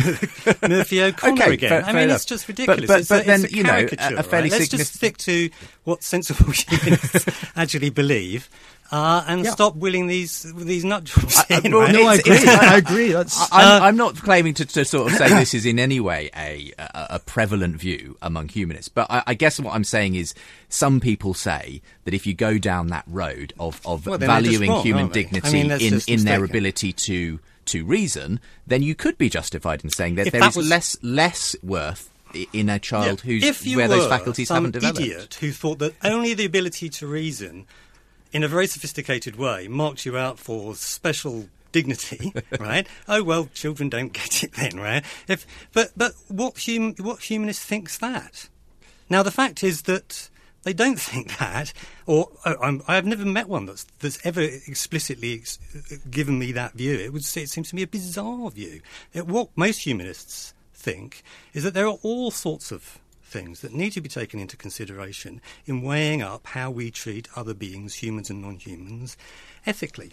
Murphy O'Connor
okay,
again.
fair,
I
fair
mean,
enough.
it's just ridiculous.
But, but,
it's
but
a,
then,
it's a
you know,
caricature,
a fairly
right? Let's
significant...
just stick to what sensible humanists actually believe. Uh, and
Yeah.
stop willing these these nut jobs
I-
in,
well,
right?
No, I
It's-
agree.
it's-
I agree. That's
I- I'm,
Uh,
I'm not claiming to, to sort of say this is in any way a, a, a prevalent view among humanists, but I, I guess what I'm saying is some people say that if you go down that road of, of
Well, then they're just
valuing
wrong,
human
aren't they? I
dignity
mean, that's
in,
just
in their
mistaken.
ability to to reason, then you could be justified in saying that
If
there
that
is
was-
less less worth i- in a child
Yeah.
who's
if you
where
were
those faculties
some
haven't developed.
idiot who thought that only the ability to reason in a very sophisticated way marked you out for special dignity, right? Oh well, children don't get it then, right? If but but what hum, what humanist thinks that? Now the fact is that they don't think that, or oh, I'm, I've never met one that's that's ever explicitly ex- given me that view. It would it seems to me a bizarre view. It, what most humanists think is that there are all sorts of things that need to be taken into consideration in weighing up how we treat other beings, humans and non-humans, ethically.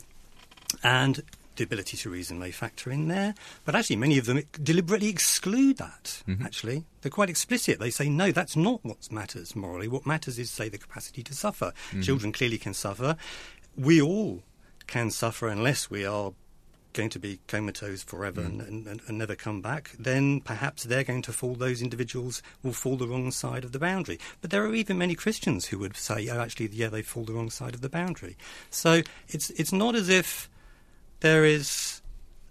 And the ability to reason may factor in there, but actually many of them deliberately exclude that,
Mm-hmm.
actually. They're quite explicit. They say, no, that's not what matters morally. What matters is, say, the capacity to suffer.
Mm-hmm.
Children clearly can suffer. We all can suffer unless we are going to be comatose forever
Mm.
and, and, and never come back. Then perhaps they're going to fall, those individuals will fall the wrong side of the boundary. But there are even many Christians who would say, oh, actually, yeah, they fall the wrong side of the boundary. So it's it's not as if there is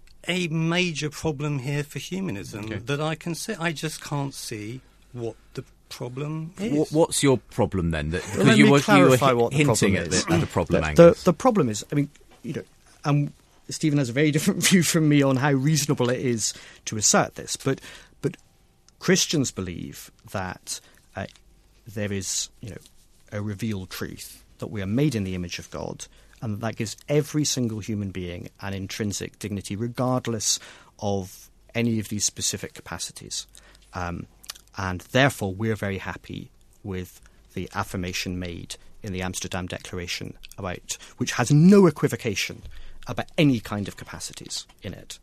a major problem here for humanism
Okay.
that I can see. I just can't see what the problem is.
What, what's your problem then? That,
Well,
because
let
you
me
were, you were
clarify what the
hinting
problem
at
is.
the, at the problem,
the,
Angus.
the, the problem is, I mean, you know, um, Stephen has a very different view from me on how reasonable it is to assert this, but but Christians believe that uh, there is, you know, a revealed truth that we are made in the image of God, and that, that gives every single human being an intrinsic dignity, regardless of any of these specific capacities. Um, and therefore, we're very happy with the affirmation made in the Amsterdam Declaration, about which has no equivocation about any kind of capacities in it.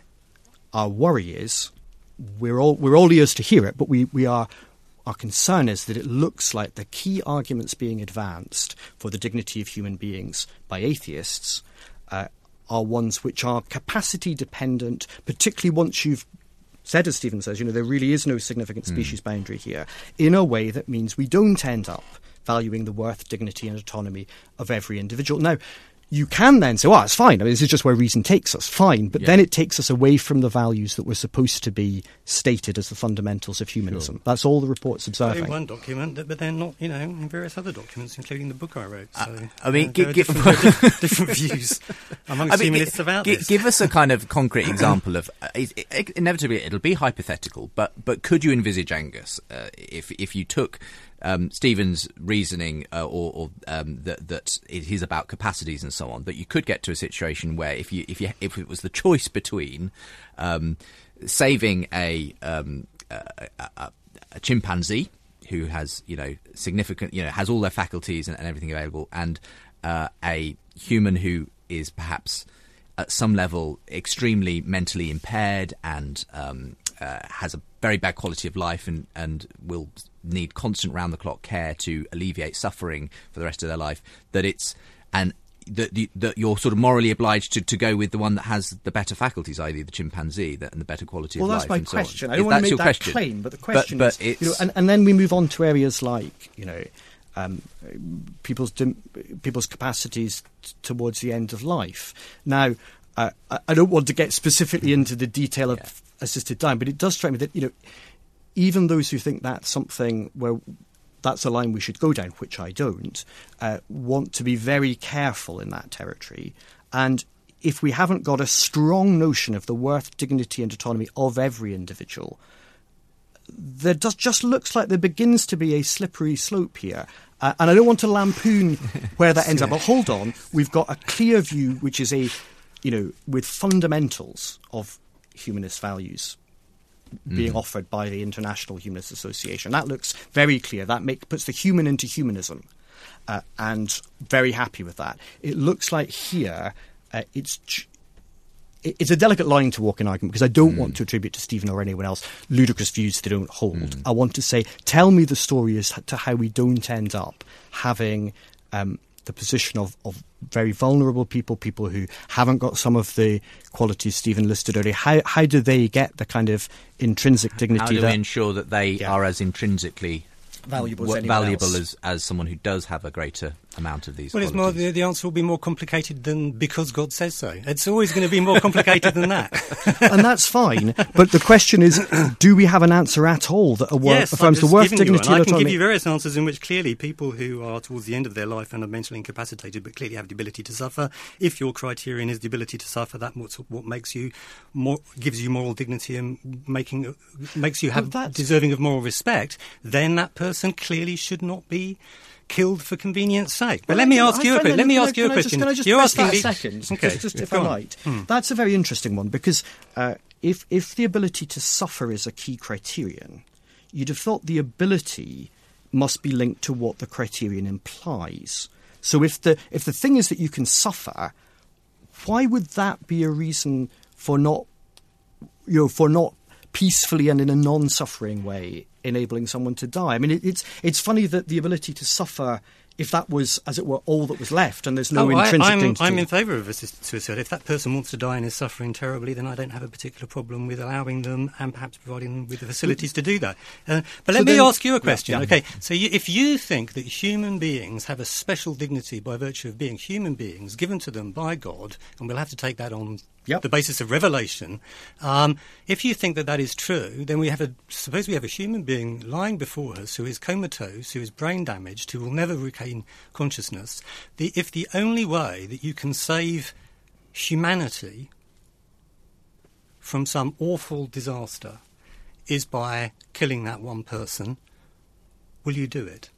Our worry is we're all we're all ears to hear it, but we, we are our concern is that it looks like the key arguments being advanced for the dignity of human beings by atheists uh, are ones which are capacity dependent, particularly once you've said, as Stephen says, you know, there really is no significant species mm. boundary here, in a way that means we don't end up valuing the worth, dignity and autonomy of every individual. Now, you can then say, well, it's fine. I mean, this is just where reason takes us. Fine. But yeah. then it takes us away from the values that were supposed to be stated as the fundamentals of humanism. Sure. That's all the report's observing.
In one document, but they're not, you know, in various other documents, including the book I wrote. So,
uh, I mean,
uh,
give,
give, different, different views amongst I mean, humanists about
g-
this.
Give us a kind of concrete example of, uh, it, it, inevitably it'll be hypothetical, but but could you envisage, Angus, uh, if if you took Um, Stephen's reasoning, uh, or, or um, that, that it is about capacities and so on, that you could get to a situation where if you if you if it was the choice between um, saving a, um, a, a a chimpanzee who has you know significant you know has all their faculties and, and everything available, and uh, a human who is perhaps at some level extremely mentally impaired and um, uh, has a very bad quality of life and and will need constant round-the-clock care to alleviate suffering for the rest of their life, that it's and that, that you're sort of morally obliged to, to go with the one that has the better faculties, that is the chimpanzee, that, and the better quality
well,
of
life.
Well,
that's
my
my
question.
So I don't want to make that
question.
claim, but the question
but, but
is, you know, and, and then we move on to areas like, you know, um, people's people's capacities t- towards the end of life. Now, uh, I, I don't want to get specifically into the detail of yeah. assisted dying, but it does strike me that, you know, even those who think that's something where that's a line we should go down, which I don't, uh, want to be very careful in that territory. And if we haven't got a strong notion of the worth, dignity and autonomy of every individual, there does, just looks like there begins to be a slippery slope here. Uh, and I don't want to lampoon where that ends up. But hold on, we've got a clear view, which is a, you know, with fundamentals of humanist values being mm. offered by the International Humanist Association. That looks very clear. That make, puts the human into humanism, uh, and very happy with that. It looks like here uh, it's it's a delicate line to walk in argument, because I don't mm. want to attribute to Stephen or anyone else ludicrous views they don't hold. Mm. I want to say, tell me the story as to how we don't end up having um, the position of, of very vulnerable people, people who haven't got some of the qualities Stephen listed earlier. How how do they get the kind of intrinsic dignity?
How do
that,
we ensure that they
yeah.
are as intrinsically
valuable as
w-
anyone
valuable
else?
as, as someone who does have a greater amount of these
Well, it's
qualities?
more, the, the answer will be more complicated than because God says so. It's always going to be more complicated than that.
And that's fine. But the question is, do we have an answer at all that are
Yes,
affirms
I've
the
just
worth,
given you
dignity,
one.
and
I can
autonomy?
give you various answers in which clearly people who are towards the end of their life and are mentally incapacitated but clearly have the ability to suffer, if your criterion is the ability to suffer, that what's what makes you more, gives you moral dignity and making makes you have
Well, that's-
deserving of moral respect, then that person clearly should not be killed for convenience sake. But
Well,
let me
I-
ask
I
you a
find
question.
that-
Let me
can
ask
I-
you a
can I just-
question.
Can I just
You're
press
asking
that
me.
a second?
Okay,
Just, just if
go
I
on.
might.
Hmm.
That's a very interesting one because uh, if if the ability to suffer is a key criterion, you'd have thought the ability must be linked to what the criterion implies. So if the if the thing is that you can suffer, why would that be a reason for not you know for not peacefully and in a non-suffering way enabling someone to die? I mean, it, it's it's funny that the ability to suffer, if that was, as it were, all that was left, and there's no
Oh, I-
intrinsic
I'm,
dignity.
I'm in favour of assisted suicide. If that person wants to die and is suffering terribly, then I don't have a particular problem with allowing them and perhaps providing them with the facilities to do that. Uh, but
So
let me
then-
ask you a question.
yeah.
Okay, so you, if you think that human beings have a special dignity by virtue of being human beings given to them by God, and we'll have to take that on
Yep.
the basis of revelation, um, if you think that that is true, then we have a suppose we have a human being lying before us who is comatose, who is brain damaged, who will never regain consciousness. The, if the only way that you can save humanity from some awful disaster is by killing that one person, will you do it?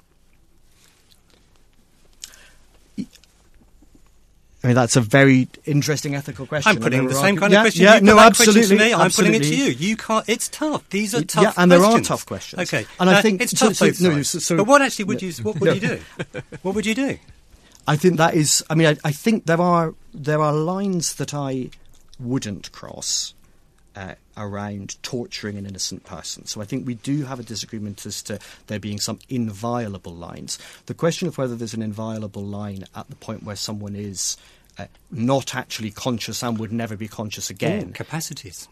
I mean, that's a very interesting ethical question.
I'm putting
And
the
there
same
are-
kind
yeah,
of question.
Yeah,
you put
no,
that
absolutely.
question to me. I'm
absolutely.
putting it to you. You can't. It's tough. These are
It-
tough.
yeah, and there are
questions.
tough questions.
Okay,
And I
Now,
think-
it's
so-
tough.
so-
both
no,
sides.
so- so-
but what actually would
no,
you? What would
no.
you do? What would you do?
I think that is. I mean, I, I think there are there are lines that I wouldn't cross uh, around torturing an innocent person. So I think we do have a disagreement as to there being some inviolable lines. The question of whether there's an inviolable line at the point where someone is uh, not actually conscious and would never be conscious again
Ooh, capacities.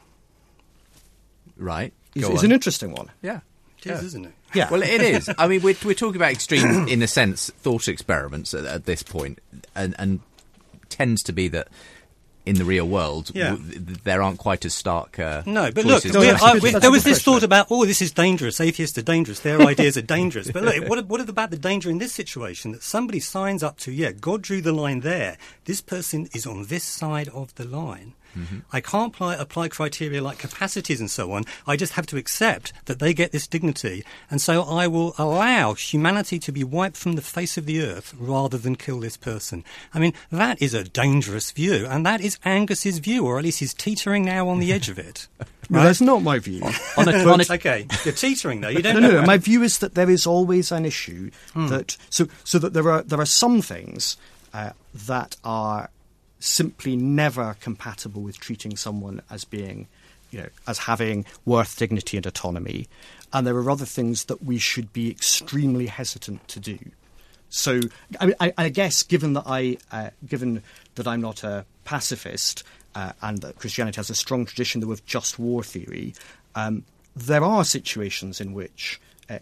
Right.
is,
Go
is
on.
an interesting one.
Yeah.
It is, isn't it?
Yeah.
Well, it is. I mean, we're, we're talking about extreme, in a sense, thought experiments at, at this point, and, and tends to be that in the real world,
Yeah.
w- th- there aren't quite as stark. Uh,
No, but look,
choices.
No,
we,
that's a
I,
good-
we,
that's
there
a
was
good
this
question.
thought about, oh, this is dangerous. Atheists are dangerous. Their ideas are dangerous. But look, what, what about the danger in this situation that somebody signs up to? Yeah, God drew the line there. This person is on this side of the line. Mm-hmm. I can't apply, apply criteria like capacities and so on. I just have to accept that they get this dignity. And so I will allow humanity to be wiped from the face of the earth rather than kill this person. I mean, that is a dangerous view. And that is Angus's view, or at least he's teetering now on the edge of it.
No, that's not my view.
on a, on a,
Okay, you're teetering though. You don't
No,
know.
no, no. My view is that there is always an issue
Hmm.
that so so that there are there are some things uh, that are simply never compatible with treating someone as being, you know, as having worth, dignity, and autonomy, and there are other things that we should be extremely hesitant to do. So, I mean, I, I guess given that I uh, given that I'm not a pacifist uh, and that Christianity has a strong tradition though of just war theory, um, there are situations in which uh,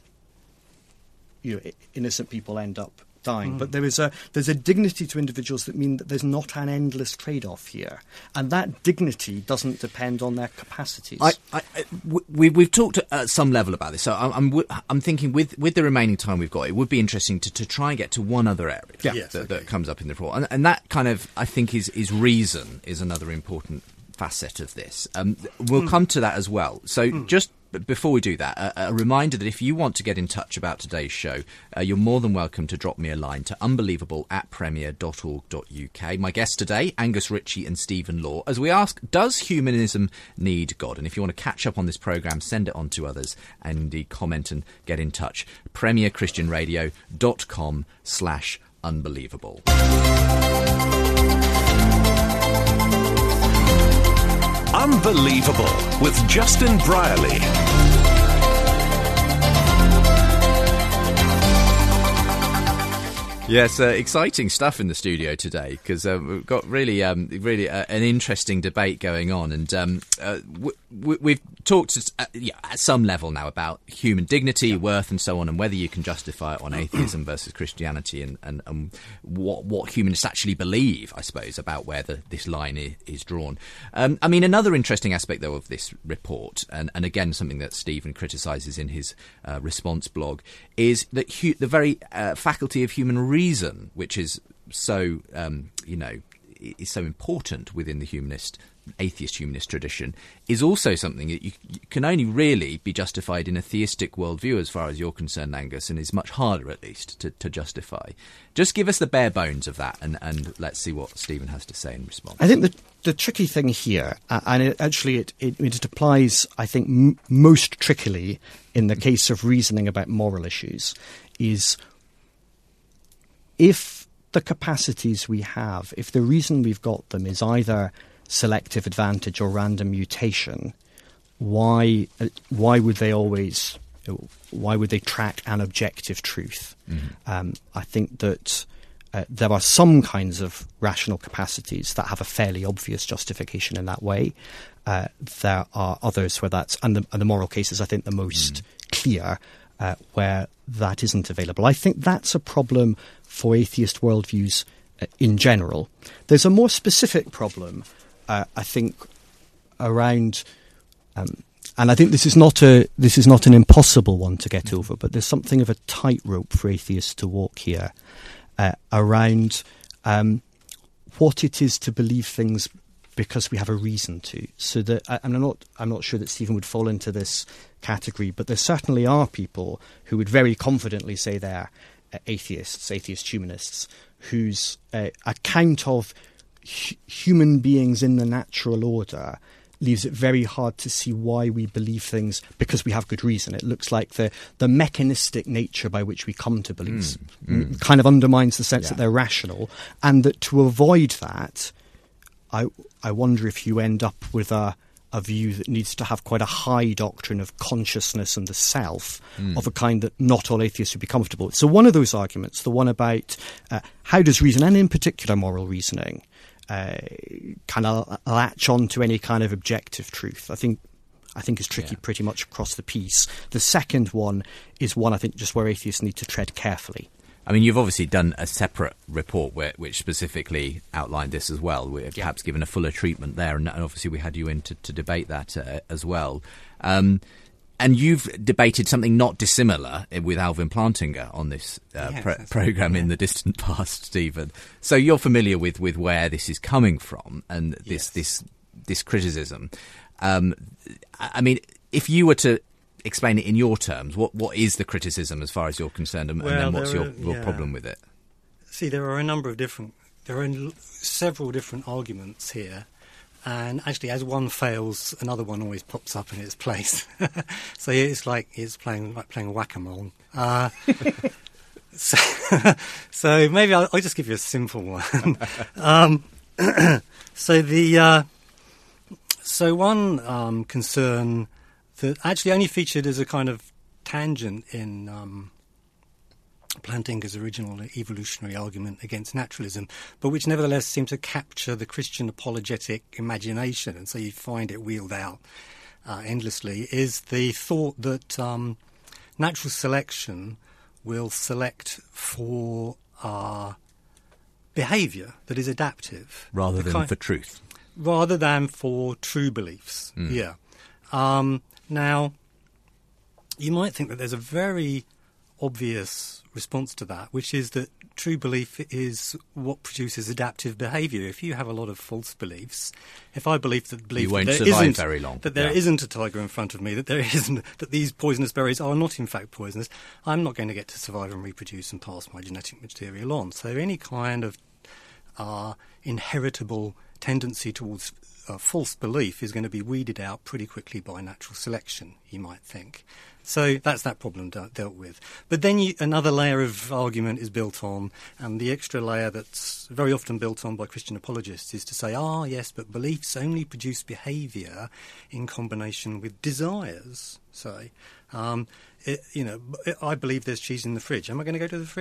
you know, innocent people end up dying.
Mm.
But there is a there's a dignity to individuals that mean that there's not an endless trade-off here, and that dignity doesn't depend on their capacities.
I, I, I- w- we, we've talked at some level about this, so I'm, I'm, w- I'm thinking with, with the remaining time we've got, it would be interesting to, to try and get to one other area
Yeah.
Yes,
that,
okay.
that comes up in the report, and, and that kind of, I think, is, is reason is another important facet of this. Um, we'll come to that as well. So just b- before we do that, a, a reminder that if you want to get in touch about today's show, uh, you're more than welcome to drop me a line to unbelievable at premier dot org dot uk. My guests today, Angus Ritchie and Stephen Law, as we ask, does humanism need God? And if you want to catch up on this programme, send it on to others and indeed comment and get in touch. premier christian radio dot com slash unbelievable.
Unbelievable with Justin Brierley.
Yes, uh, exciting stuff in the studio today because uh, we've got really, um, really uh, an interesting debate going on, and um, uh, w- w- we've talked uh, yeah, at some level now about human dignity, yeah. worth, and so on, and whether you can justify it on atheism versus Christianity, and, and, and what what humanists actually believe, I suppose, about where the, this line is, is drawn. Um, I mean, another interesting aspect though of this report, and, and again something that Stephen criticises in his uh, response blog, is that hu- the very uh, faculty of human reason. Reason, which is so, um, you know, is so important within the humanist, atheist humanist tradition, is also something that you, you can only really be justified in a theistic worldview, as far as you're concerned, Angus, and is much harder, at least, to, to justify. Just give us the bare bones of that, and, and let's see what Stephen has to say in response.
I think the the tricky thing here, uh, and it, actually it, it, it applies, I think, m- most trickily in the case of reasoning about moral issues, is if the capacities we have, if the reason we've got them is either selective advantage or random mutation, why uh, why would they always, why would they track an objective truth? Mm-hmm. Um, I think that uh, there are some kinds of rational capacities that have a fairly obvious justification in that way. Uh, there are others where that's, and the, and the moral case is, I think, the most mm. clear, uh, where that isn't available. I think that's a problem for atheist worldviews uh, in general. There's a more specific problem, uh, I think, around, um, and I think this is not a this is not an impossible one to get over, but there's something of a tightrope for atheists to walk here uh, around um, what it is to believe things because we have a reason to. So that, and I'm not I'm not sure that Stephen would fall into this category, but there certainly are people who would very confidently say they're uh, atheists, atheist humanists, whose uh, account of hu- human beings in the natural order leaves it very hard to see why we believe things because we have good reason. It looks like the, the mechanistic nature by which we come to beliefs mm, mm. kind of undermines the sense yeah. that they're rational, and that to avoid that, I I wonder if you end up with a a view that needs to have quite a high doctrine of consciousness and the self mm. of a kind that not all atheists would be comfortable with. So one of those arguments, the one about uh, how does reason, and in particular moral reasoning, uh, kind of latch on to any kind of objective truth, I think I think is tricky yeah. pretty much across the piece. The second one is one I think just where atheists need to tread carefully.
I mean, you've obviously done a separate report where, which specifically outlined this as well. We've yeah. perhaps given a fuller treatment there, and obviously we had you in to, to debate that uh, as well. Um, and you've debated something not dissimilar with Alvin Plantinga on this uh, yes, pro- programme right. in the distant past, Stephen. So you're familiar with, with where this is coming from and this yes. this this criticism. Um, I mean, if you were to explain it in your terms, what what is the criticism as far as you're concerned, and, well, and then what's your, are, your yeah. problem with it?
See, there are a number of different, there are several different arguments here, and actually as one fails, another one always pops up in its place. So it's like it's playing like playing whack-a-mole. Uh, so, so maybe I'll, I'll just give you a simple one. um, so the uh, so one um, concern that actually only featured as a kind of tangent in um, Plantinga's original evolutionary argument against naturalism, but which nevertheless seemed to capture the Christian apologetic imagination, and so you find it wheeled out uh, endlessly, is the thought that um, natural selection will select for uh, behaviour that is adaptive.
Rather
the
than
kind,
for truth.
Rather than for true beliefs, mm. yeah. Um, Now, you might think that there's a very obvious response to that, which is that true belief is what produces adaptive behaviour. If you have a lot of false beliefs, if I believe that believe
you won't
that there
survive
isn't,
very long.
that there
yeah.
isn't a tiger in front of me, that there isn't, that these poisonous berries are not in fact poisonous, I'm not going to get to survive and reproduce and pass my genetic material on. So any kind of uh, inheritable tendency towards Uh, false belief is going to be weeded out pretty quickly by natural selection, you might think. So that's that problem de- dealt with. But then you, another layer of argument is built on, and the extra layer that's very often built on by Christian apologists is to say, ah, yes, but beliefs only produce behaviour in combination with desires, say. Um, it, you know, I believe there's cheese in the fridge. Am I going to go to the fridge?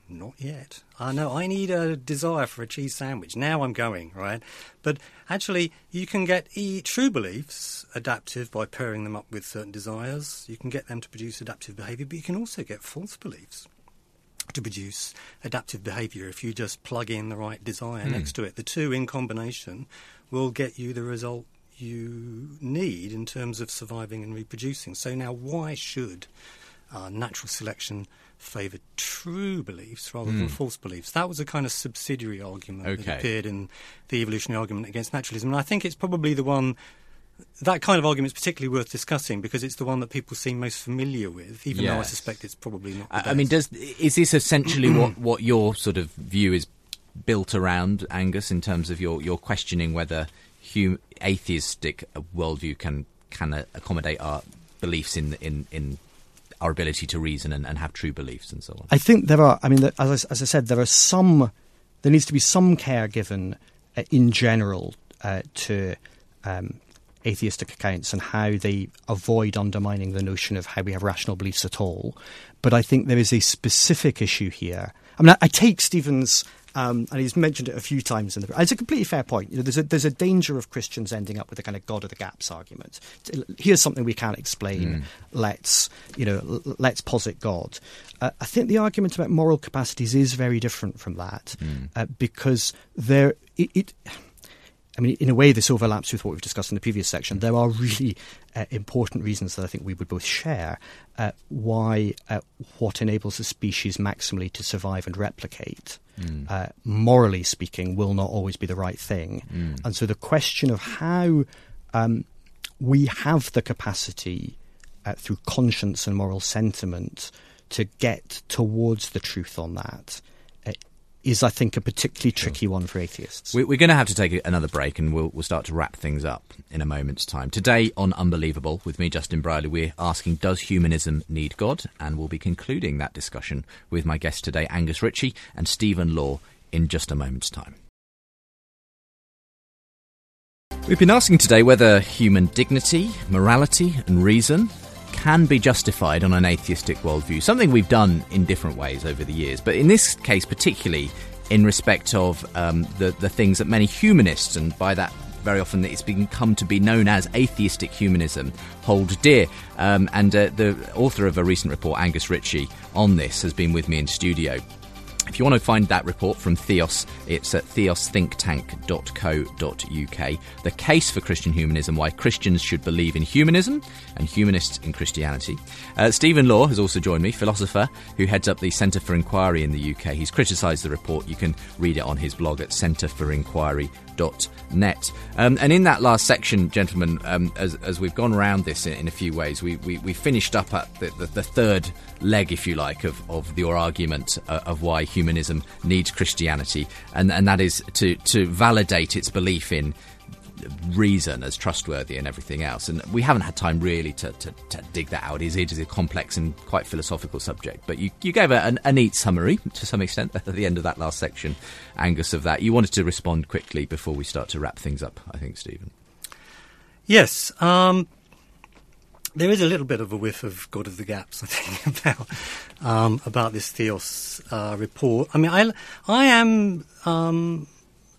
not yet. I uh, know I need a desire for a cheese sandwich. Now I'm going, right? But actually, you can get e- true beliefs adaptive by pairing them up with certain desires. You can get them to produce adaptive behaviour, but you can also get false beliefs to produce adaptive behaviour if you just plug in the right desire mm. next to it. The two in combination will get you the result you need in terms of surviving and reproducing. So now why should uh, natural selection favour true beliefs rather mm. than false beliefs? That was a kind of subsidiary argument
okay.
that appeared in the evolutionary argument against naturalism. And I think it's probably the one, that kind of argument is particularly worth discussing because it's the one that people seem most familiar with, even yes. though I suspect it's probably not the
I,
best.
I mean, does is this essentially what, what your sort of view is built around, Angus, in terms of your, your questioning whether hum, atheistic worldview can can accommodate our beliefs in in, in our ability to reason and, and have true beliefs and so on?
I think there are, I mean, as I, as I said, there are some, there needs to be some care given uh, in general uh, to um, atheistic accounts and how they avoid undermining the notion of how we have rational beliefs at all. But I think there is a specific issue here. I mean, I, I take Stephen's, um, and he's mentioned it a few times in the. It's a completely fair point. You know, there's a there's a danger of Christians ending up with a kind of God of the gaps argument. Here's something we can't explain. Mm. Let's you know, l- let's posit God. Uh, I think the argument about moral capacities is very different from that mm. uh, because there it. it I mean, in a way, this overlaps with what we've discussed in the previous section. There are really uh, important reasons that I think we would both share uh, why uh, what enables a species maximally to survive and replicate, mm. uh, morally speaking, will not always be the right thing. Mm. And so the question of how um, we have the capacity uh, through conscience and moral sentiment to get towards the truth on that is, I think, a particularly tricky one for atheists.
We're going to have to take another break and we'll, we'll start to wrap things up in a moment's time. Today on Unbelievable, with me, Justin Brierley, we're asking, does humanism need God? And we'll be concluding that discussion with my guests today, Angus Ritchie and Stephen Law, in just a moment's time. We've been asking today whether human dignity, morality and reason can be justified on an atheistic worldview, something we've done in different ways over the years, but in this case particularly in respect of um, the, the things that many humanists, and by that very often it's become to be known as atheistic humanism, hold dear. Um, and uh, the author of a recent report, Angus Ritchie, on this has been with me in studio. If you want to find that report from Theos, it's at theos think tank dot co dot uk. The Case for Christian Humanism, Why Christians Should Believe in Humanism and Humanists in Christianity. Uh, Stephen Law has also joined me, philosopher who heads up the Centre for Inquiry in the U K. He's criticised the report. You can read it on his blog at centre for inquiry dot net. Um, and in that last section, gentlemen, um, as, as we've gone around this in, in a few ways, we, we, we finished up at the, the, the third leg, if you like, of, of your argument uh, of why humanism needs Christianity, and, and that is to, to validate its belief in reason as trustworthy and everything else. And we haven't had time really to, to, to dig that out. It is a complex and quite philosophical subject, but you, you gave a, a neat summary to some extent at the end of that last section, Angus, of that. You wanted to respond quickly before we start to wrap things up, I think, Stephen.
Yes, um, there is a little bit of a whiff of God of the Gaps, I think, about um, about this Theos uh, report. I mean, I, I am... Um,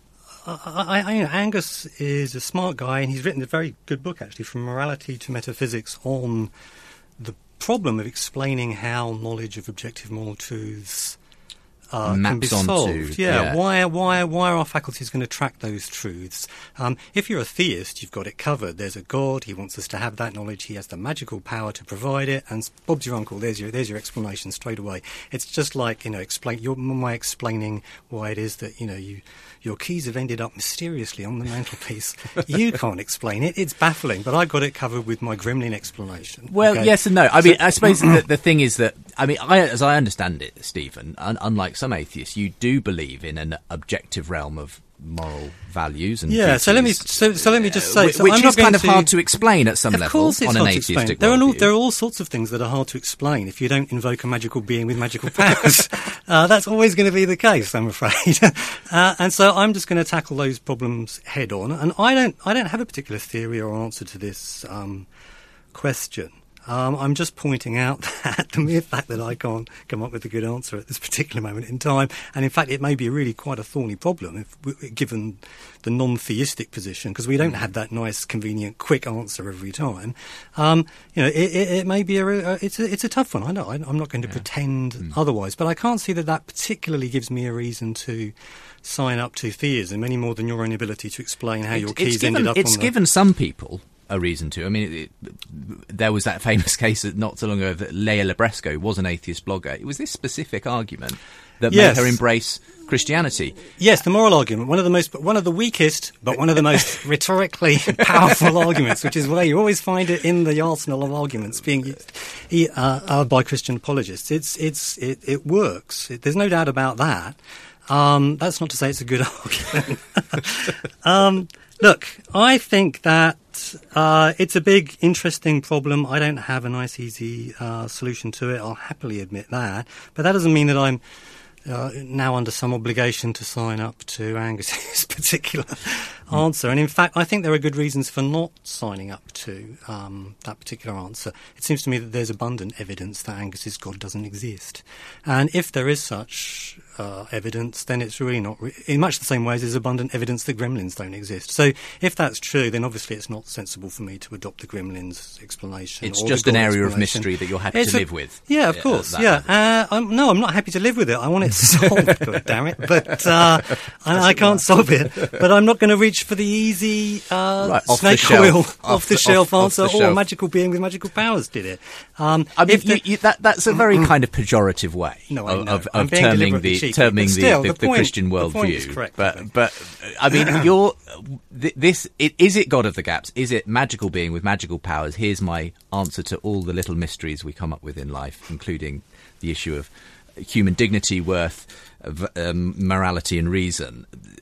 I, I, you know, Angus is a smart guy, and he's written a very good book, actually, From Morality to Metaphysics, on the problem of explaining how knowledge of objective moral truths uh, can be solved. Yeah,
yeah.
Why, why, why are our faculties going to track those truths? Um, if you're a theist, you've got it covered. There's a God. He wants us to have that knowledge. He has the magical power to provide it. And Bob's your uncle. There's your, there's your explanation straight away. It's just like, you know, explain your my explaining why it is that, you know, you. Your keys have ended up mysteriously on the mantelpiece. You can't explain it. It's baffling, but I got it covered with my gremlin explanation.
Well,
okay?
Yes and no. I so, mean, I suppose the, the thing is that, I mean, I, as I understand it, Stephen, un- unlike some atheists, you do believe in an objective realm of moral values and
yeah.
duties,
So let me so, so let me just say,
uh,
so
which
I'm
is
not
kind of
to,
hard to explain at some
of
level
course it's
on an
hard to
atheistic
explain. There are, all,
worldview.
there are all sorts of things that are hard to explain if you don't invoke a magical being with magical powers. uh, that's always going to be the case, I'm afraid. uh, and so I'm just going to tackle those problems head on. And I don't I don't have a particular theory or answer to this um, question. Um, I'm just pointing out that the mere fact that I can't come up with a good answer at this particular moment in time, and in fact it may be really quite a thorny problem if, given the non-theistic position, because we don't have that nice, convenient, quick answer every time. Um, you know, it, it, it may be a, a it's a it's a tough one. I know. I, I'm not going to yeah. pretend mm. otherwise, but I can't see that that particularly gives me a reason to sign up to theism any more than your own ability to explain how it, your keys
given,
ended up.
It's
on
given
the...
some people a reason to. I mean, it, it, there was that famous case not so long ago that Leia Libresco was an atheist blogger. It was this specific argument that
yes.
made her embrace Christianity.
Yes, the moral argument, one of the most, one of the weakest, but one of the most rhetorically powerful arguments, which is where you always find it in the arsenal of arguments being used uh, uh, by Christian apologists. It's, it's, it, it works. It, there's no doubt about that. Um, that's not to say it's a good argument. um, look, I think that uh, it's a big, interesting problem. I don't have a nice, easy uh, solution to it. I'll happily admit that. But that doesn't mean that I'm uh, now under some obligation to sign up to Angus's particular mm. answer. And in fact, I think there are good reasons for not signing up to um, that particular answer. It seems to me that there's abundant evidence that Angus's God doesn't exist. And if there is such uh, evidence, then it's really not, re- in much the same way as there's abundant evidence that gremlins don't exist. So if that's true, then obviously it's not sensible for me to adopt the gremlins explanation.
It's
or
just
the
an
God
area of
explanation.
mystery that you're happy
it's
to
a,
live with.
Yeah, of course.
Uh,
yeah. Uh, I'm, no, I'm not happy to live with it. I want it solved, God damn it. But uh, I, I can't solve it. But I'm not going to reach for the easy uh,
right, off
snake
the
oil,
off,
off the shelf
off,
answer,
off the
or
shelf.
a magical being with magical powers did it. Um,
I mean,
if the,
you, you, that, that's a very kind of pejorative way
no, I
of,
know.
of,
I'm
of
being
terming
deliberately
the
cheeky,
terming
but
the,
still,
the,
the
the
point-
Christian
the point is
worldview.
correct, I
But,
think.
but I mean, you're th- this. It, is it God of the Gaps? Is it magical being with magical powers? Here's my answer to all the little mysteries we come up with in life, including the issue of human dignity, worth, um, morality, and reason.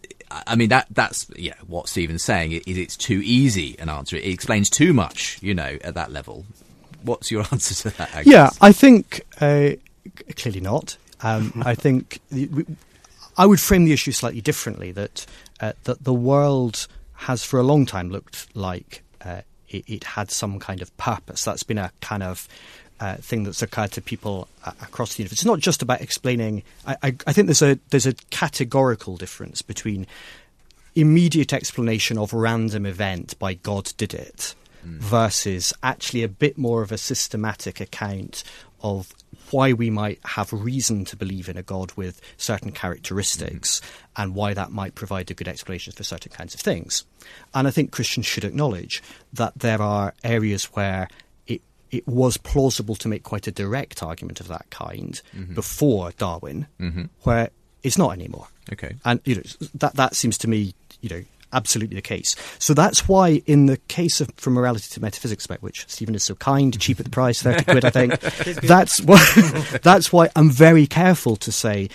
I mean, that that's yeah, what Stephen's saying is it's too easy an answer. It explains too much, you know, at that level. What's your answer to that, Agus?
Yeah, I think uh, clearly not. Um, I think the, I would frame the issue slightly differently, that uh, that the world has for a long time looked like uh, it, it had some kind of purpose. That's been a kind of Uh, thing that's occurred to people uh, across the universe. It's not just about explaining. I, I, I think there's a there's a categorical difference between immediate explanation of random event by God did it mm. versus actually a bit more of a systematic account of why we might have reason to believe in a God with certain characteristics mm. and why that might provide a good explanation for certain kinds of things. And I think Christians should acknowledge that there are areas where it was plausible to make quite a direct argument of that kind mm-hmm. before Darwin, mm-hmm. where it's not anymore.
Okay,
and you know that that seems to me, you know, absolutely the case. So that's why, in the case of From Morality to Metaphysics, about which Stephen is so kind, cheap at the price, thirty quid, I think. that's why. That's why I'm very careful to say.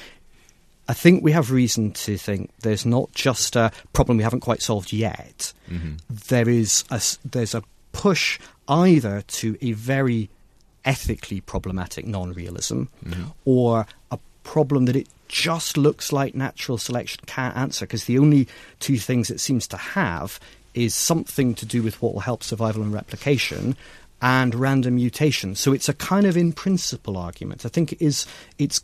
I think we have reason to think there's not just a problem we haven't quite solved yet. Mm-hmm. There is a there's a push either to a very ethically problematic non-realism mm-hmm. or a problem that it just looks like natural selection can't answer, because the only two things it seems to have is something to do with what will help survival and replication and random mutation. So it's a kind of in-principle argument. I think it is, it's,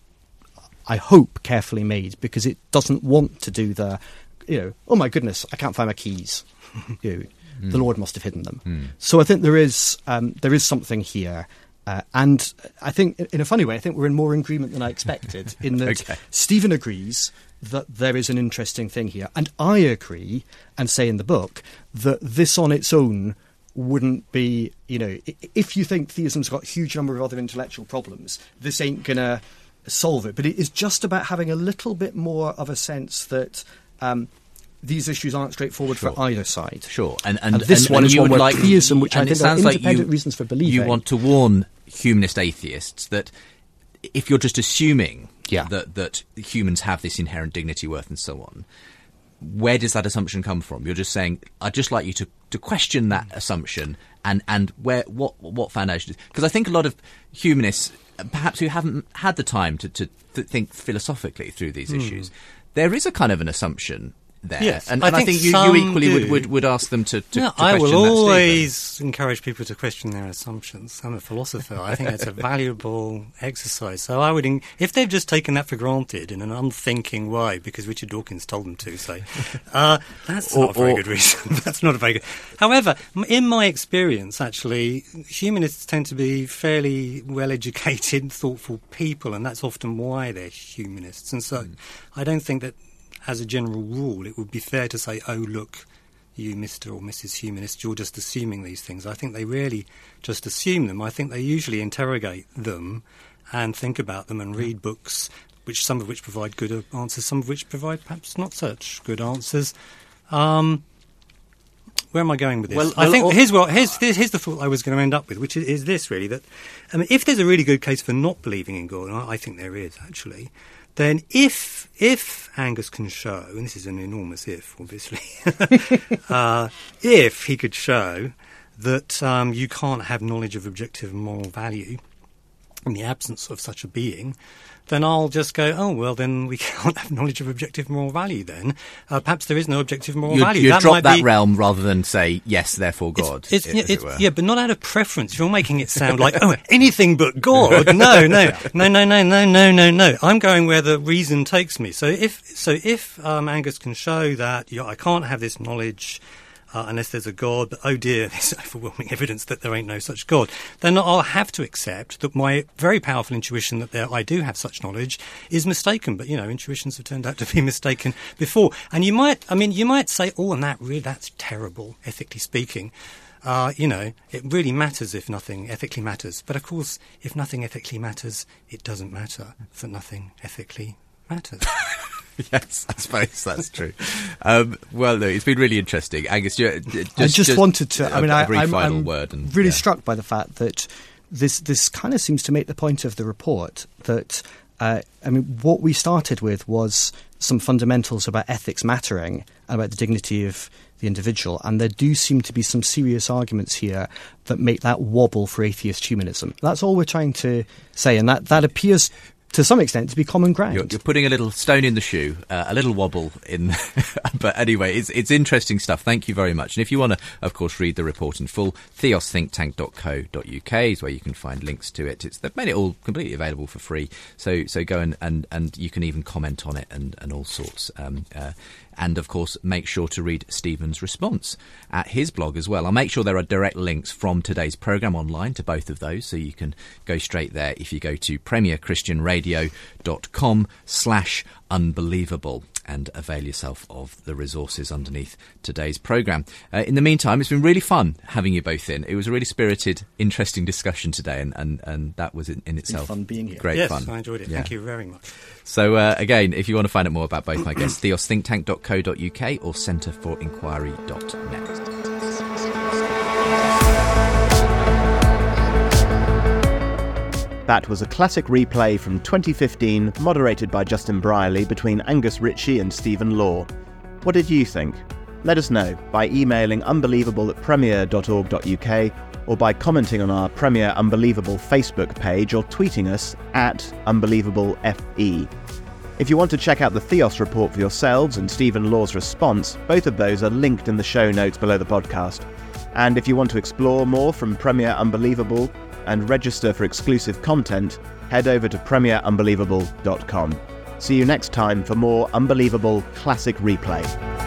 I hope, carefully made, because it doesn't want to do the, you know, oh my goodness, I can't find my keys. you know, Mm. The Lord must have hidden them. Mm. So I think there is um, there is something here. Uh, and I think, in a funny way, I think we're in more agreement than I expected, in that
okay.
Stephen agrees that there is an interesting thing here. And I agree, and say in the book, that this on its own wouldn't be, you know, if you think theism's got a huge number of other intellectual problems, this ain't going to solve it. But it is just about having a little bit more of a sense that Um, these issues aren't straightforward
sure.
for either side.
Sure, and and,
and this
and,
one
and
is
you
one
would
where
like
theism, which I think are independent
like you,
reasons for believing.
You want to warn humanist atheists that if you're just assuming
yeah.
that that humans have this inherent dignity, worth, and so on, where does that assumption come from? You're just saying, I'd just like you to, to question that assumption and, and where what what foundation is. Because I think a lot of humanists, perhaps who haven't had the time to, to, to think philosophically through these mm. issues, there is a kind of an assumption there.
Yes,
and,
I
and I
think
think you,
some
you equally would,
do.
would, would ask them to, to,
No,
to
I
question
will
that
always
statement.
encourage people to question their assumptions. I'm a philosopher. I think that's a valuable exercise. So I would, in, if they've just taken that for granted in an unthinking way, because Richard Dawkins told them to, say, uh, that's
Or-
not a very
or-
good reason. That's not a very good. However, m- in my experience, actually, humanists tend to be fairly well-educated, thoughtful people, and that's often why they're humanists. And so,
Mm.
I don't think that, as a general rule, it would be fair to say, "Oh, look, you, Mister or Missus Humanist, you're just assuming these things." I think they really just assume them. I think they usually interrogate them and think about them and read books, which some of which provide good answers, some of which provide perhaps not such good answers. Um, where am I going with this?
Well,
I
well,
think
or-
here's what here's, here's the thought I was going to end up with, which is, is this really, that I mean, if there's a really good case for not believing in God, and I, I think there is actually, then if if Angus can show, and this is an enormous if, obviously, uh, if he could show that um, you can't have knowledge of objective moral value in the absence of such a being, then I'll just go, oh, well, then we can't have knowledge of objective moral value then. Uh, perhaps there is no objective moral
You'd,
value.
you'd
that
drop
might
that
be,
realm rather than say, yes, therefore God,
It's,
as
it's,
it
it's,
were.
yeah, but not out of preference. You're making it sound like, oh, anything but God. No, no, no, no, no, no, no, no, no. I'm going where the reason takes me. So if so, if um, Angus can show that you know, I can't have this knowledge uh, unless there's a God, but oh dear, there's overwhelming evidence that there ain't no such God, then I'll have to accept that my very powerful intuition that there I do have such knowledge is mistaken. But you know, intuitions have turned out to be mistaken before. And you might, I mean, you might say, oh, and that really, that's terrible, ethically speaking. Uh, you know, it really matters if nothing ethically matters. But of course, if nothing ethically matters, it doesn't matter that nothing ethically matters.
Yes, I suppose that's true. Um, well, no, it's been really interesting. Angus, you, just,
I just, wanted to. I mean,
a
I,
brief
I'm,
final
I'm
word. And,
really
yeah.
struck by the fact that this this kind of seems to make the point of the report that uh, I mean, what we started with was some fundamentals about ethics mattering and about the dignity of the individual, and there do seem to be some serious arguments here that make that wobble for atheist humanism. That's all we're trying to say, and that that appears, to some extent, to be common ground.
You're, you're putting a little stone in the shoe, uh, a little wobble in. But anyway, it's it's interesting stuff. Thank you very much. And if you want to, of course, read the report in full, theos think tank dot co dot uk is where you can find links to it. It's, they've made it all completely available for free. So so go and, and, and you can even comment on it and, and all sorts. Um, uh, And, of course, make sure to read Stephen's response at his blog as well. I'll make sure there are direct links from today's programme online to both of those, so you can go straight there if you go to premierchristianradio.com slash unbelievable and avail yourself of the resources underneath today's programme. Uh, in the meantime, it's been really fun having you both in. It was a really spirited, interesting discussion today, and, and, and that was in, in itself
fun being here.
great
yes,
fun.
I enjoyed it.
Yeah.
Thank you very much.
So, uh, again, if you want to find out more about both my guests, theos think tank dot co dot uk or centre for inquiry dot net.
That was a classic replay from twenty fifteen, moderated by Justin Brierley, between Angus Ritchie and Stephen Law. What did you think? Let us know by emailing unbelievable at premier dot org dot uk or by commenting on our Premier Unbelievable Facebook page or tweeting us at UnbelievableFE. If you want to check out the Theos report for yourselves and Stephen Law's response, both of those are linked in the show notes below the podcast. And if you want to explore more from Premier Unbelievable and register for exclusive content, head over to premier unbelievable dot com. See you next time for more Unbelievable Classic Replay.